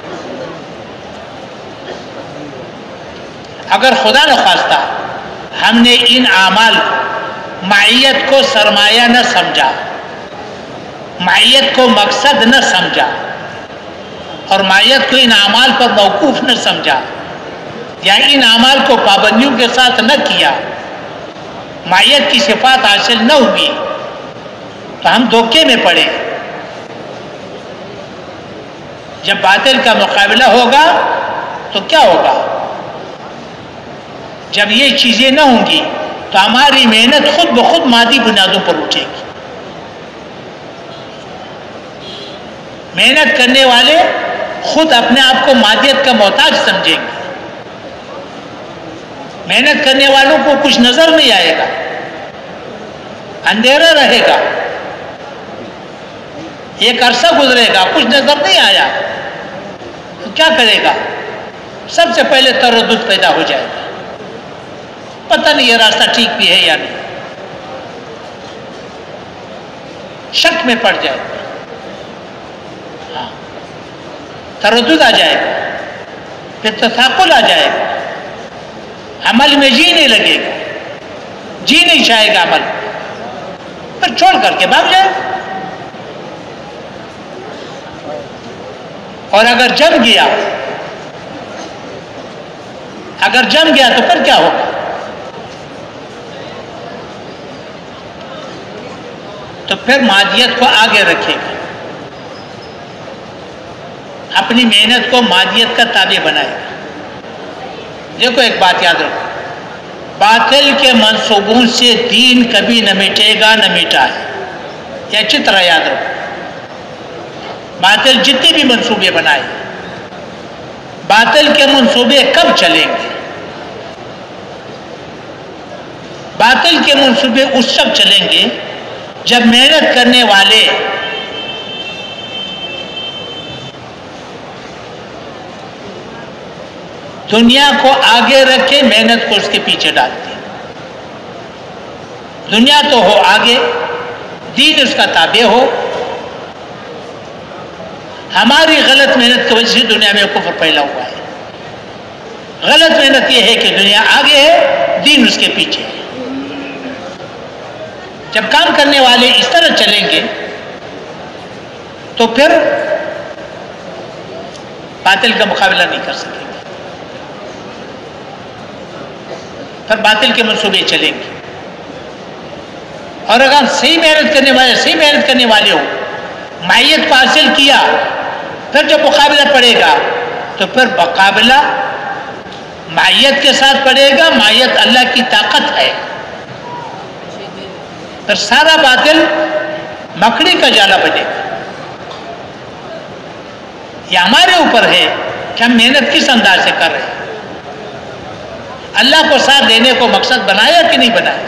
اگر خدا نخواستہ ہم نے ان اعمال کو معیت کو سرمایہ نہ سمجھا، معیت کو مقصد نہ سمجھا اور معیت کو ان اعمال پر موقوف نہ سمجھا یا ان اعمال کو پابندیوں کے ساتھ نہ کیا، معیت کی صفات حاصل نہ ہوئی تو ہم دھوکے میں پڑے. جب باطل کا مقابلہ ہوگا تو کیا ہوگا؟ جب یہ چیزیں نہ ہوں گی تو ہماری محنت خود بخود مادی بنیادوں پر اٹھے گی. محنت کرنے والے خود اپنے آپ کو مادیت کا محتاج سمجھیں گے. محنت کرنے والوں کو کچھ نظر نہیں آئے گا، اندھیرا رہے گا، ایک عرصہ گزرے گا، کچھ نظر نہیں آیا تو کیا کرے گا؟ سب سے پہلے تردد پیدا ہو جائے گا، پتہ نہیں یہ راستہ ٹھیک بھی ہے یا نہیں، شک میں پڑ جائے گا، ہاں تردد آ جائے گا، پھر تثاقل آ جائے گا، عمل میں جی نہیں لگے گا، جی نہیں چاہے گا عمل، پھر چھوڑ کر کے بھاگ جائے گا. اور اگر جم گیا اگر جم گیا تو پھر کیا ہوگا؟ تو پھر مادیت کو آگے رکھے گا، اپنی محنت کو مادیت کا تابع بنائے گا. دیکھو ایک بات یاد رکھو، باطل کے منصوبوں سے دین کبھی نہ مٹے گا نہ مٹا ہے. یہ اچھی طرح یاد رکھو. باطل جتنے بھی منصوبے بنائے، باطل کے منصوبے کب چلیں گے؟ باطل کے منصوبے اس وقت چلیں گے جب محنت کرنے والے دنیا کو آگے رکھے، محنت کو اس کے پیچھے ڈالتے ہیں. دنیا تو ہو آگے، دین اس کا تابع ہو. ہماری غلط محنت کی وجہ سے دنیا میں کفر پھیلا ہوا ہے. غلط محنت یہ ہے کہ دنیا آگے ہے، دین اس کے پیچھے ہے. جب کام کرنے والے اس طرح چلیں گے تو پھر باطل کا مقابلہ نہیں کر سکیں گے، پھر باطل کے منصوبے چلیں گے. اور اگر صحیح محنت کرنے والے صحیح محنت کرنے والے ہو، معیت کو حاصل کیا، پھر جب مقابلہ پڑے گا تو پھر مقابلہ معیت کے ساتھ پڑے گا. معیت اللہ کی طاقت ہے. پھر سارا باطل مکڑی کا جالا بنے گا. یہ ہمارے اوپر ہے کہ ہم محنت کس انداز سے کر رہے ہیں. اللہ کو ساتھ دینے کو مقصد بنایا کہ نہیں بنایا؟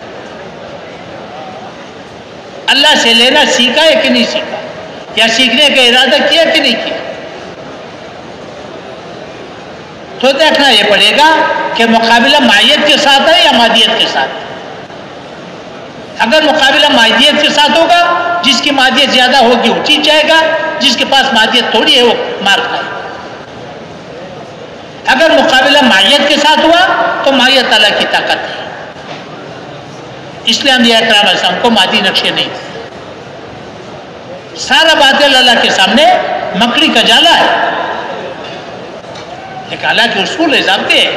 اللہ سے لینا سیکھا ہے کہ نہیں سیکھا؟ یا سیکھنے کا ارادہ کیا کہ نہیں کیا؟ تو دیکھنا یہ پڑے گا کہ مقابلہ مائیت کے ساتھ ہے یا مادیت کے ساتھ ہے. اگر مقابلہ مادیت کے ساتھ ہوگا، جس کی مادیت زیادہ ہوگی وہ جیت جائے گا، جس کے پاس مادیت تھوڑی ہے وہ مار کھائے گا. اگر مقابلہ مائیت کے ساتھ ہوا تو مائیت اللہ کی طاقت ہے. اس لیے انبیاء کرام علیہ السلام کو مادی نقشے نہیں تھے. سارا باطل اللہ کے سامنے مکڑی کا جالا ہے، ایک اعلیٰ کے اصول ہے، ضابطے ہیں۔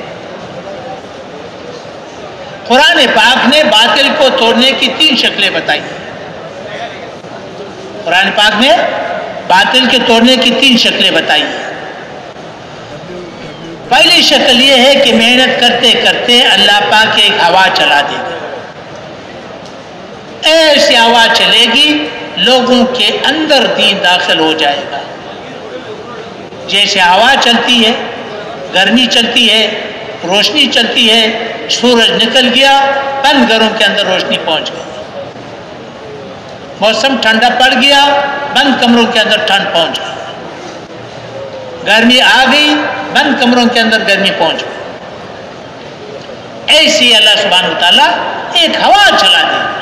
قرآن پاک نے باطل کو توڑنے کی تین شکلیں بتائی۔ قرآن پاک نے باطل کے توڑنے کی تین شکلیں بتائی۔ پہلی شکل یہ ہے کہ محنت کرتے کرتے اللہ پاک ایک ہوا چلا دے گا، ایسی ہوا چلے گی لوگوں کے اندر دین داخل ہو جائے گا۔ جیسے ہوا چلتی ہے، گرمی چلتی ہے، روشنی چلتی ہے، سورج نکل گیا، بند گھروں کے اندر روشنی پہنچ گئی، موسم ٹھنڈا پڑ گیا، بند کمروں کے اندر ٹھنڈ پہنچ گئی، گرمی آ گئی، بند کمروں کے اندر گرمی پہنچ گئی۔ ایسی اللہ سبحانہ وتعالیٰ ایک ہوا چلا دے گا،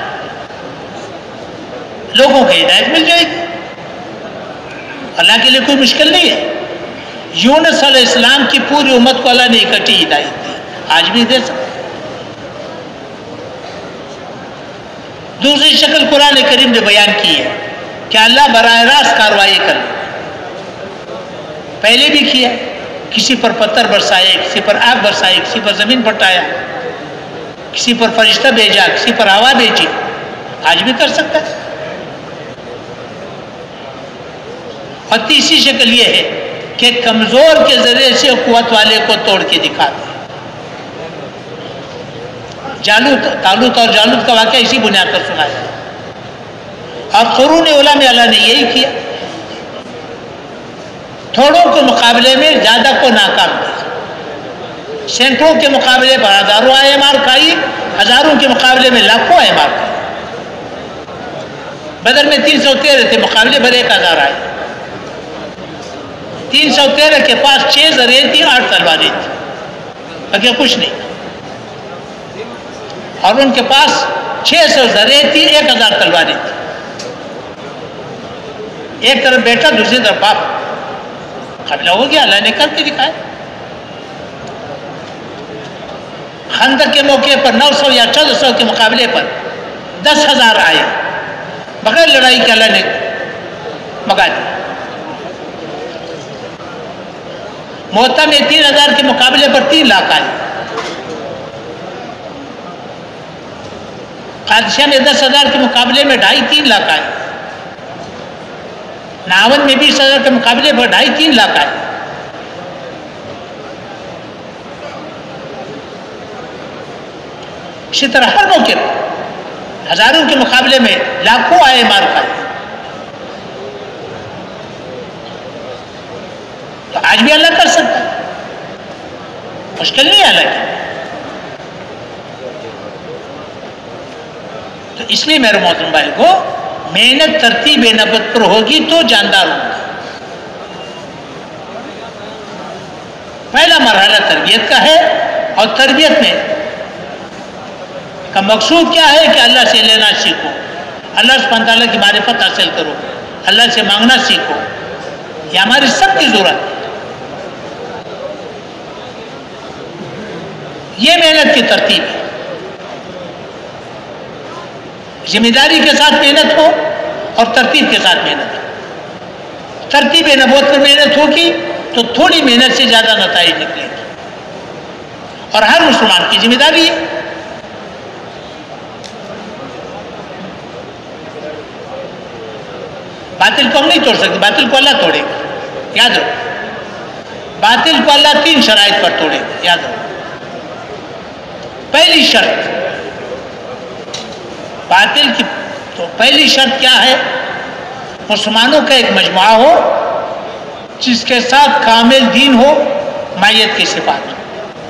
لوگوں کو ہدایت مل جائے گی۔ اللہ کے لیے کوئی مشکل نہیں ہے۔ یونس علیہ السلام کی پوری امت کو اللہ نے اکٹھی ہدایت دی، آج بھی دے سکتے۔ دوسری شکل قرآن کریم نے بیان کی ہے کہ اللہ براہ راست کارروائی کر لے، پہلے بھی کیا، کسی پر پتھر برسائے، کسی پر آگ برسائے، کسی پر زمین پھٹایا، کسی پر فرشتہ بھیجا، کسی پر ہوا بھیجی، آج بھی کر سکتا ہے۔ اور تیسری شکل یہ ہے کہ کمزور کے ذریعے سے قوت والے کو توڑ کے دکھا دے۔ جالوت طالوت اور جالوت کا واقعہ اسی بنیاد پر سنا ہے، اور قرون اولیٰ میں اللہ نے یہی کیا، تھوڑوں کے مقابلے میں زیادہ کو ناکام کیا، سینکڑوں کے مقابلے پر ہزاروں آئے مار کھائی، ہزاروں کے مقابلے میں لاکھوں آئے مار کھائی۔ بدر میں تین سو تیرہ تھے، مقابلے پر ایک ہزار آئے، تین سو تیرہ کے پاس چھ زریں تھی، آٹھ تلواریں تھی، باقی کچھ نہیں، اور ان کے پاس چھ سو زریں تھی، ایک ہزار تلواریں تھی، ایک طرف بیٹا دوسری طرف باپ، قابلہ ہو گیا، اللہ نے کر کے دکھایا۔ خندق کے موقع پر نو سو یا چودہ سو کے مقابلے پر دس ہزار آئے، بغیر لڑائی کے اللہ نے مگا دیا۔ موتا میں تین ہزار کے مقابلے پر تین لاکھ آئے، قادشہ میں دس ہزار کے مقابلے میں ڈھائی تین لاکھ آئے، ناون میں بیس ہزار کے مقابلے پر ڈھائی تین لاکھ آئے۔ اسی طرح ہر موقع پر ہزاروں کے مقابلے میں لاکھوں آئے مار کھائے۔ تو آج بھی اللہ کر سکتا ہے، مشکل نہیں ہے اللہ کی۔ تو اس لیے میرے محترم بھائی کو محنت ترتیب نبوت پر ہوگی تو جاندار ہوگا۔ پہلا مرحلہ تربیت کا ہے، اور تربیت میں کا مقصود کیا ہے کہ اللہ سے لینا سیکھو، اللہ سبحانہ تعالیٰ کی معرفت حاصل کرو، اللہ سے مانگنا سیکھو، یہ ہماری سب کی ضرورت ہے۔ یہ محنت کی ترتیب ہے، ذمہ داری کے ساتھ محنت ہو اور ترتیب کے ساتھ محنت ہو۔ ترتیب نبوت پر محنت ہوگی تو تھوڑی محنت سے زیادہ نتائج نکلیں گے، اور ہر مسلمان کی ذمہ داری ہے۔ باطل کو ہم نہیں توڑ سکتے، باطل کو اللہ توڑے گا، یاد رکھو، باطل کو اللہ تین شرائط پر توڑے گا، یاد رکھو۔ پہلی شرط باطل کی تو پہلی شرط کیا ہے؟ مسلمانوں کا ایک مجموعہ ہو جس کے ساتھ کامل دین ہو، مائیت کی صفات ہو،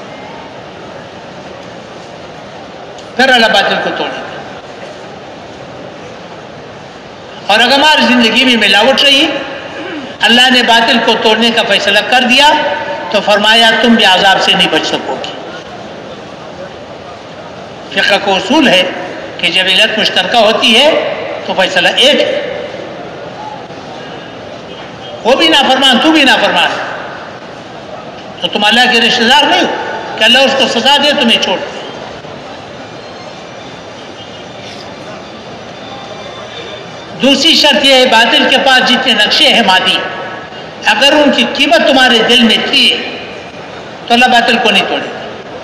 پھر اللہ باطل کو توڑے گا۔ اور اگر ہماری زندگی میں ملاوٹ رہی، اللہ نے باطل کو توڑنے کا فیصلہ کر دیا، تو فرمایا تم بھی عذاب سے نہیں بچ سکو گے۔ فقہ کا اصول ہے کہ جب علت مشترکہ ہوتی ہے تو فیصلہ ایک ہے، وہ بھی نافرمان تو بھی نافرمان، تو تم اللہ کے رشتہ دار نہیں ہو کہ اللہ اس کو سزا دے تمہیں چھوڑ دے۔ دوسری شرط یہ ہے باطل کے پاس جتنے نقشے ہیں مادی، اگر ان کی قیمت تمہارے دل میں تھی تو اللہ باطل کو نہیں توڑے گا۔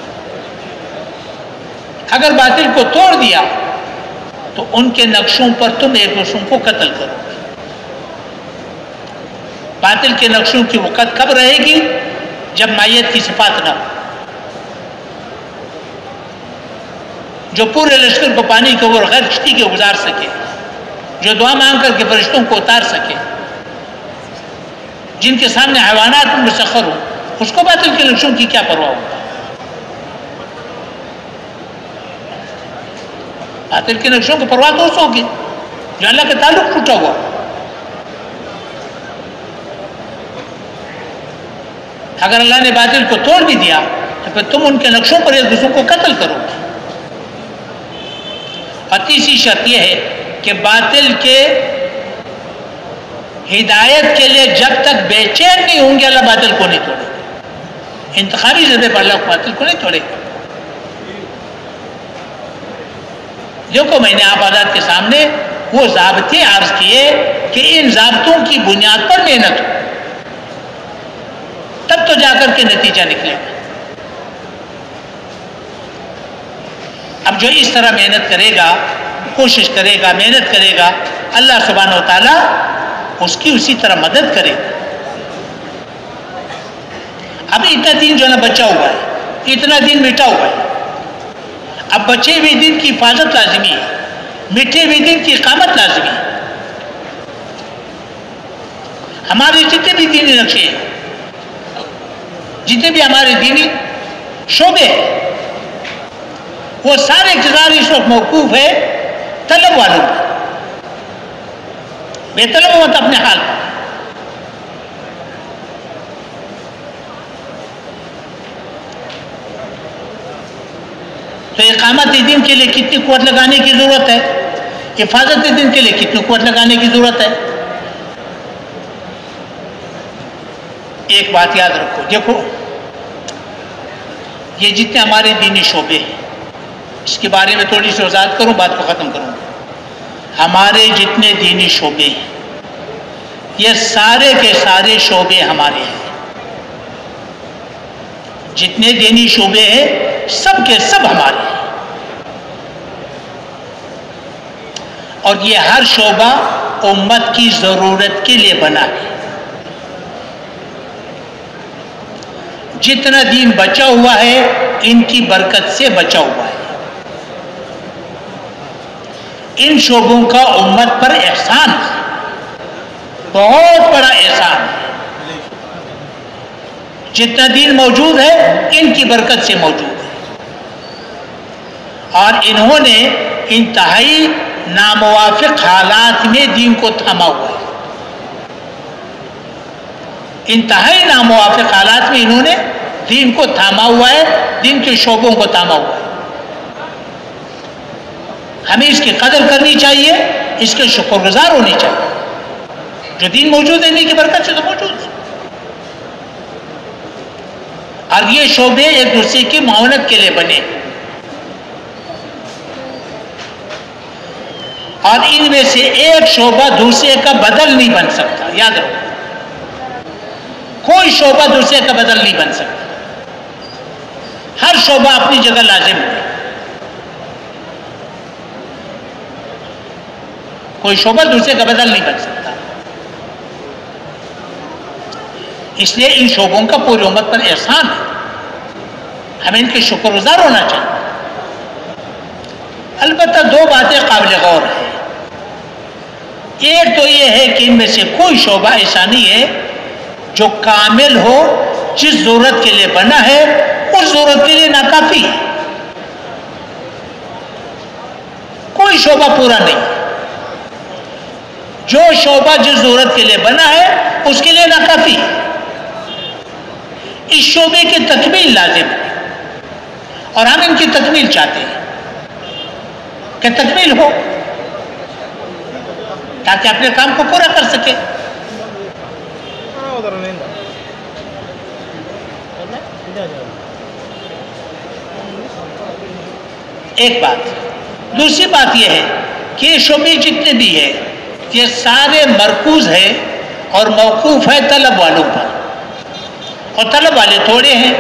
اگر باطل کو توڑ دیا تو ان کے نقشوں پر تم ایک دوسروں کو قتل کرو گے۔ باطل کے نقشوں کی وقت کب رہے گی؟ جب مائیت کی صفات نہ ہو، جو پورے لشکر کو پانی کے اوپر غیر کشتی کے گزار سکے، جو دعا مانگ کر کے فرشتوں کو اتار سکے، جن کے سامنے حیوانات مسخر ہوں، اس کو باطل کے نقشوں کی کیا پرواہ ہوگا؟ باطل کے نقشوں کی پرواہ تو اس ہوگی جو اللہ کا تعلق ٹوٹا ہوا۔ اگر اللہ نے باطل کو توڑ بھی دیا تو پھر تم ان کے نقشوں پر ایک دوسروں کو قتل کرو گے۔ اور تیسری شرط یہ ہے کہ باطل کے ہدایت کے لیے جب تک بے چین نہیں ہوں گے اللہ باطل کو نہیں توڑے گا۔ انتخابی سطح پر اللہ باطل کو نہیں توڑے گا۔ دیکھو میں نے آپ حضرات کے سامنے وہ ضابطے عرض کیے کہ ان ضابطوں کی بنیاد پر محنت ہو، تب تو جا کر کے نتیجہ نکلے گا۔ اب جو اس طرح محنت کرے گا، کوشش کرے گا، محنت کرے گا، اللہ سبحانہ و تعالیٰ اس کی اسی طرح مدد کرے گا۔ اب اتنا دین جو ہے نا بچا ہوا ہے، اتنا دین مٹا ہوا ہے، اب بچے ہوئے دین کی حفاظت لازمی ہے، مٹے ہوئے دین کی اقامت لازمی ہے۔ ہمارے جتنے بھی دینی نقشے ہیں، جتنے بھی ہمارے دینی شعبے ہیں، وہ سارے اقتدار اس وقت موقوف ہے طلب والوں پر۔ بے طلب مت اپنے حال پر۔ تو اقامت دین کے لیے کتنی قوت لگانے کی ضرورت ہے؟ حفاظت دین کے لیے کتنی قوت لگانے کی ضرورت ہے؟ ایک بات یاد رکھو، دیکھو یہ جتنے ہمارے دینی شعبے ہیں، اس کے بارے میں تھوڑی سی وضاحت کروں، بات کو ختم کروں گا۔ ہمارے جتنے دینی شعبے ہیں، یہ سارے کے سارے شعبے ہمارے ہیں۔ جتنے دینی شعبے ہیں سب کے سب ہمارے ہیں، اور یہ ہر شعبہ امت کی ضرورت کے لیے بنا ہے۔ جتنا دین بچا ہوا ہے ان کی برکت سے بچا ہوا ہے۔ ان شعبوں کا امت پر احسان ہے، بہت بڑا احسان ہے۔ جتنا دین موجود ہے ان کی برکت سے موجود ہے، اور انہوں نے انتہائی ناموافق حالات میں دین کو تھاما ہوا ہے۔ انتہائی ناموافق حالات میں انہوں نے دین کو تھاما ہوا ہے، دین کے شعبوں کو تھاما ہوا ہے۔ ہمیں اس کی قدر کرنی چاہیے، اس کے شکر گزار ہونی چاہیے۔ جو دین موجود ہے دین کی برکت سے تو موجود ہے، اور یہ شعبے ایک دوسرے کی معاونت کے لیے بنے، اور ان میں سے ایک شعبہ دوسرے کا بدل نہیں بن سکتا۔ یاد رکھو، کوئی شعبہ دوسرے کا بدل نہیں بن سکتا، ہر شعبہ اپنی جگہ لازم ہے۔ کوئی شعبہ دوسرے کا بدل نہیں بن سکتا، اس لیے ان شعبوں کا پوری امت پر احسان ہے، ہمیں ان کے شکر گزار ہونا چاہیے۔ البتہ دو باتیں قابل غور ہیں۔ ایک تو یہ ہے کہ ان میں سے کوئی شعبہ ایسا نہیں ہے جو کامل ہو، جس ضرورت کے لیے بنا ہے اس ضرورت کے لیے ناکافی ہے۔ کوئی شعبہ پورا نہیں، جو شعبہ جس ضرورت کے لیے بنا ہے اس کے لیے ناکافی ہے۔ اس شعبے کی تکمیل لازم ہے، اور ہم ان کی تکمیل چاہتے ہیں کہ تکمیل ہو تاکہ اپنے کام کو پورا کر سکے۔ ایک بات، دوسری بات یہ ہے کہ یہ شعبے جتنے بھی ہیں یہ سارے مرکوز ہے اور موقوف ہے طلب والوں پر، اور طلب والے تھوڑے ہیں،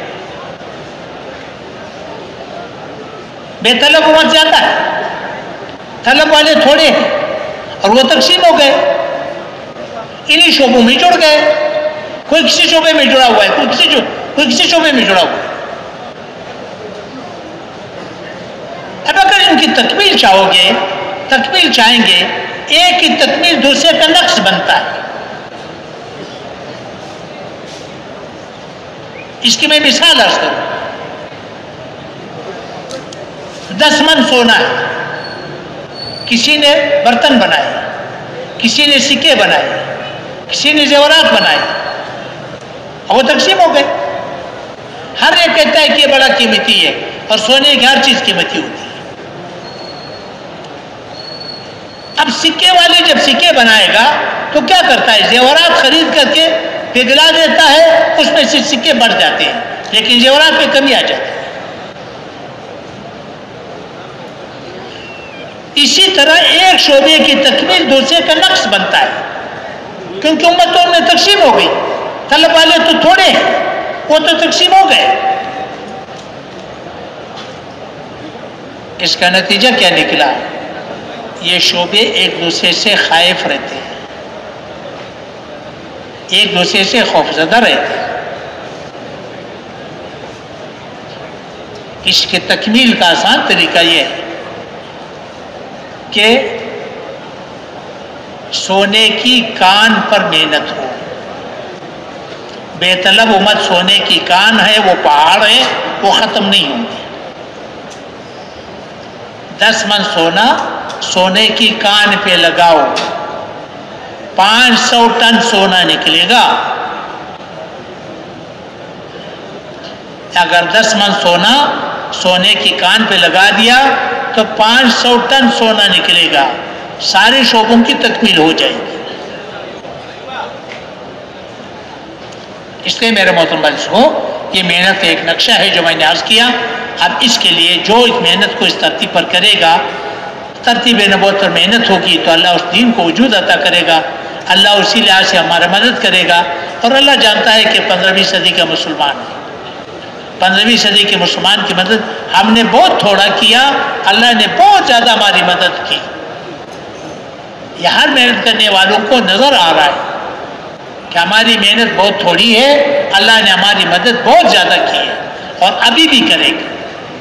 بے طلب امت زیادہ ہے، طلب والے تھوڑے ہیں اور وہ تقسیم ہو گئے، انہی شعبوں میں جڑ گئے، کوئی کسی شعبے میں جڑا ہوا ہے، کوئی کسی جو کوئی کسی شعبے میں جڑا ہوا ہے۔ اب اگر ان کی تکمیل چاہو گے، تکمیل چاہیں گے، ایک کی تکمیل دوسرے کا نقص بنتا ہے۔ اس کی میں مثال عرض کروں، دس من سونا ہے، کسی نے برتن بنائے، کسی نے سکے بنائے، کسی نے زیورات بنائے، اور وہ تقسیم ہو گئے۔ ہر ایک کہتا ہے کہ یہ بڑا قیمتی ہے، اور سونے کی ہر چیز قیمتی ہوتی ہے۔ اب سکے والی جب سکے بنائے گا تو کیا کرتا ہے؟ زیورات خرید کر کے پگھلا دیتا ہے، اس میں سے سکے بڑھ جاتے ہیں، لیکن زیورات میں کمی آ جاتی ہے۔ اسی طرح ایک شعبے کی تکمیل دوسرے کا نقص بنتا ہے، کیونکہ امتوں میں تقسیم ہو گئی، طلب والے تو تھوڑے ہیں، وہ تو تقسیم ہو گئے۔ اس کا نتیجہ کیا نکلا؟ یہ شعبے ایک دوسرے سے خائف رہتے ہیں، ایک دوسرے سے خوفزدہ رہتے ہیں۔ اس کے تکمیل کا آسان طریقہ یہ ہے کہ سونے کی کان پر محنت ہو۔ بے طلب امت سونے کی کان ہے، وہ پہاڑ ہے، وہ ختم نہیں ہوں گے۔ دس من سونا سونے کی کان پہ لگاؤ، پانچ سو ٹن سونا نکلے گا۔ اگر دس من سونا سونے کی کان پہ لگا دیا تو پانچ سو ٹن سونا نکلے گا، سارے شعبوں کی تکمیل ہو جائے گی۔ اس لیے میرے محترم بھائیو، یہ محنت کا ایک نقشہ ہے جو میں نے عرض کیا۔ اب اس کے لیے جو اس محنت کو اس ترتیب پر کرے گا، ترتیب نبوت پر محنت ہوگی تو اللہ اس دین کو وجود عطا کرے گا، اللہ اسی لحاظ سے ہمارا مدد کرے گا۔ اور اللہ جانتا ہے کہ پندرہویں صدی کا مسلمان ہے، پندرہویں صدی کے مسلمان کی مدد ہم نے بہت تھوڑا کیا، اللہ نے بہت زیادہ ہماری مدد کی۔ یہ ہر محنت کرنے والوں کو نظر آ رہا ہے کہ ہماری محنت بہت تھوڑی ہے، اللہ نے ہماری مدد بہت زیادہ کی ہے اور ابھی بھی کرے گا۔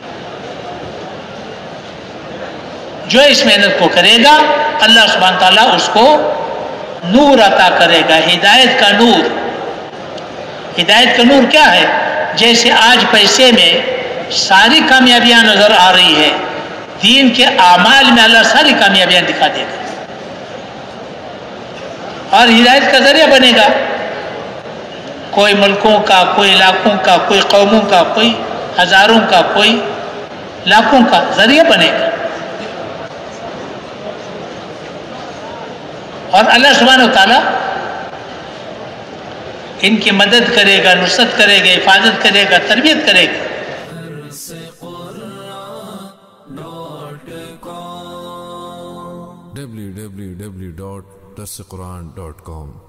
جو اس محنت کو کرے گا اللہ سبحانہ تعالیٰ اس کو نور عطا کرے گا، ہدایت کا نور۔ ہدایت کا نور کیا ہے؟ جیسے آج پیسے میں ساری کامیابیاں نظر آ رہی ہے، دین کے اعمال میں اللہ ساری کامیابیاں دکھا دے گا اور ہدایت کا ذریعہ بنے گا۔ کوئی ملکوں کا، کوئی علاقوں کا، کوئی قوموں کا، کوئی ہزاروں کا، کوئی لاکھوں کا ذریعہ بنے گا۔ اور اللہ سبحانہ وتعالیٰ ان کی مدد کرے گا، نصرت کرے گا، حفاظت کرے گا، تربیت کرے گا۔ W W W dot Dars Quran dot com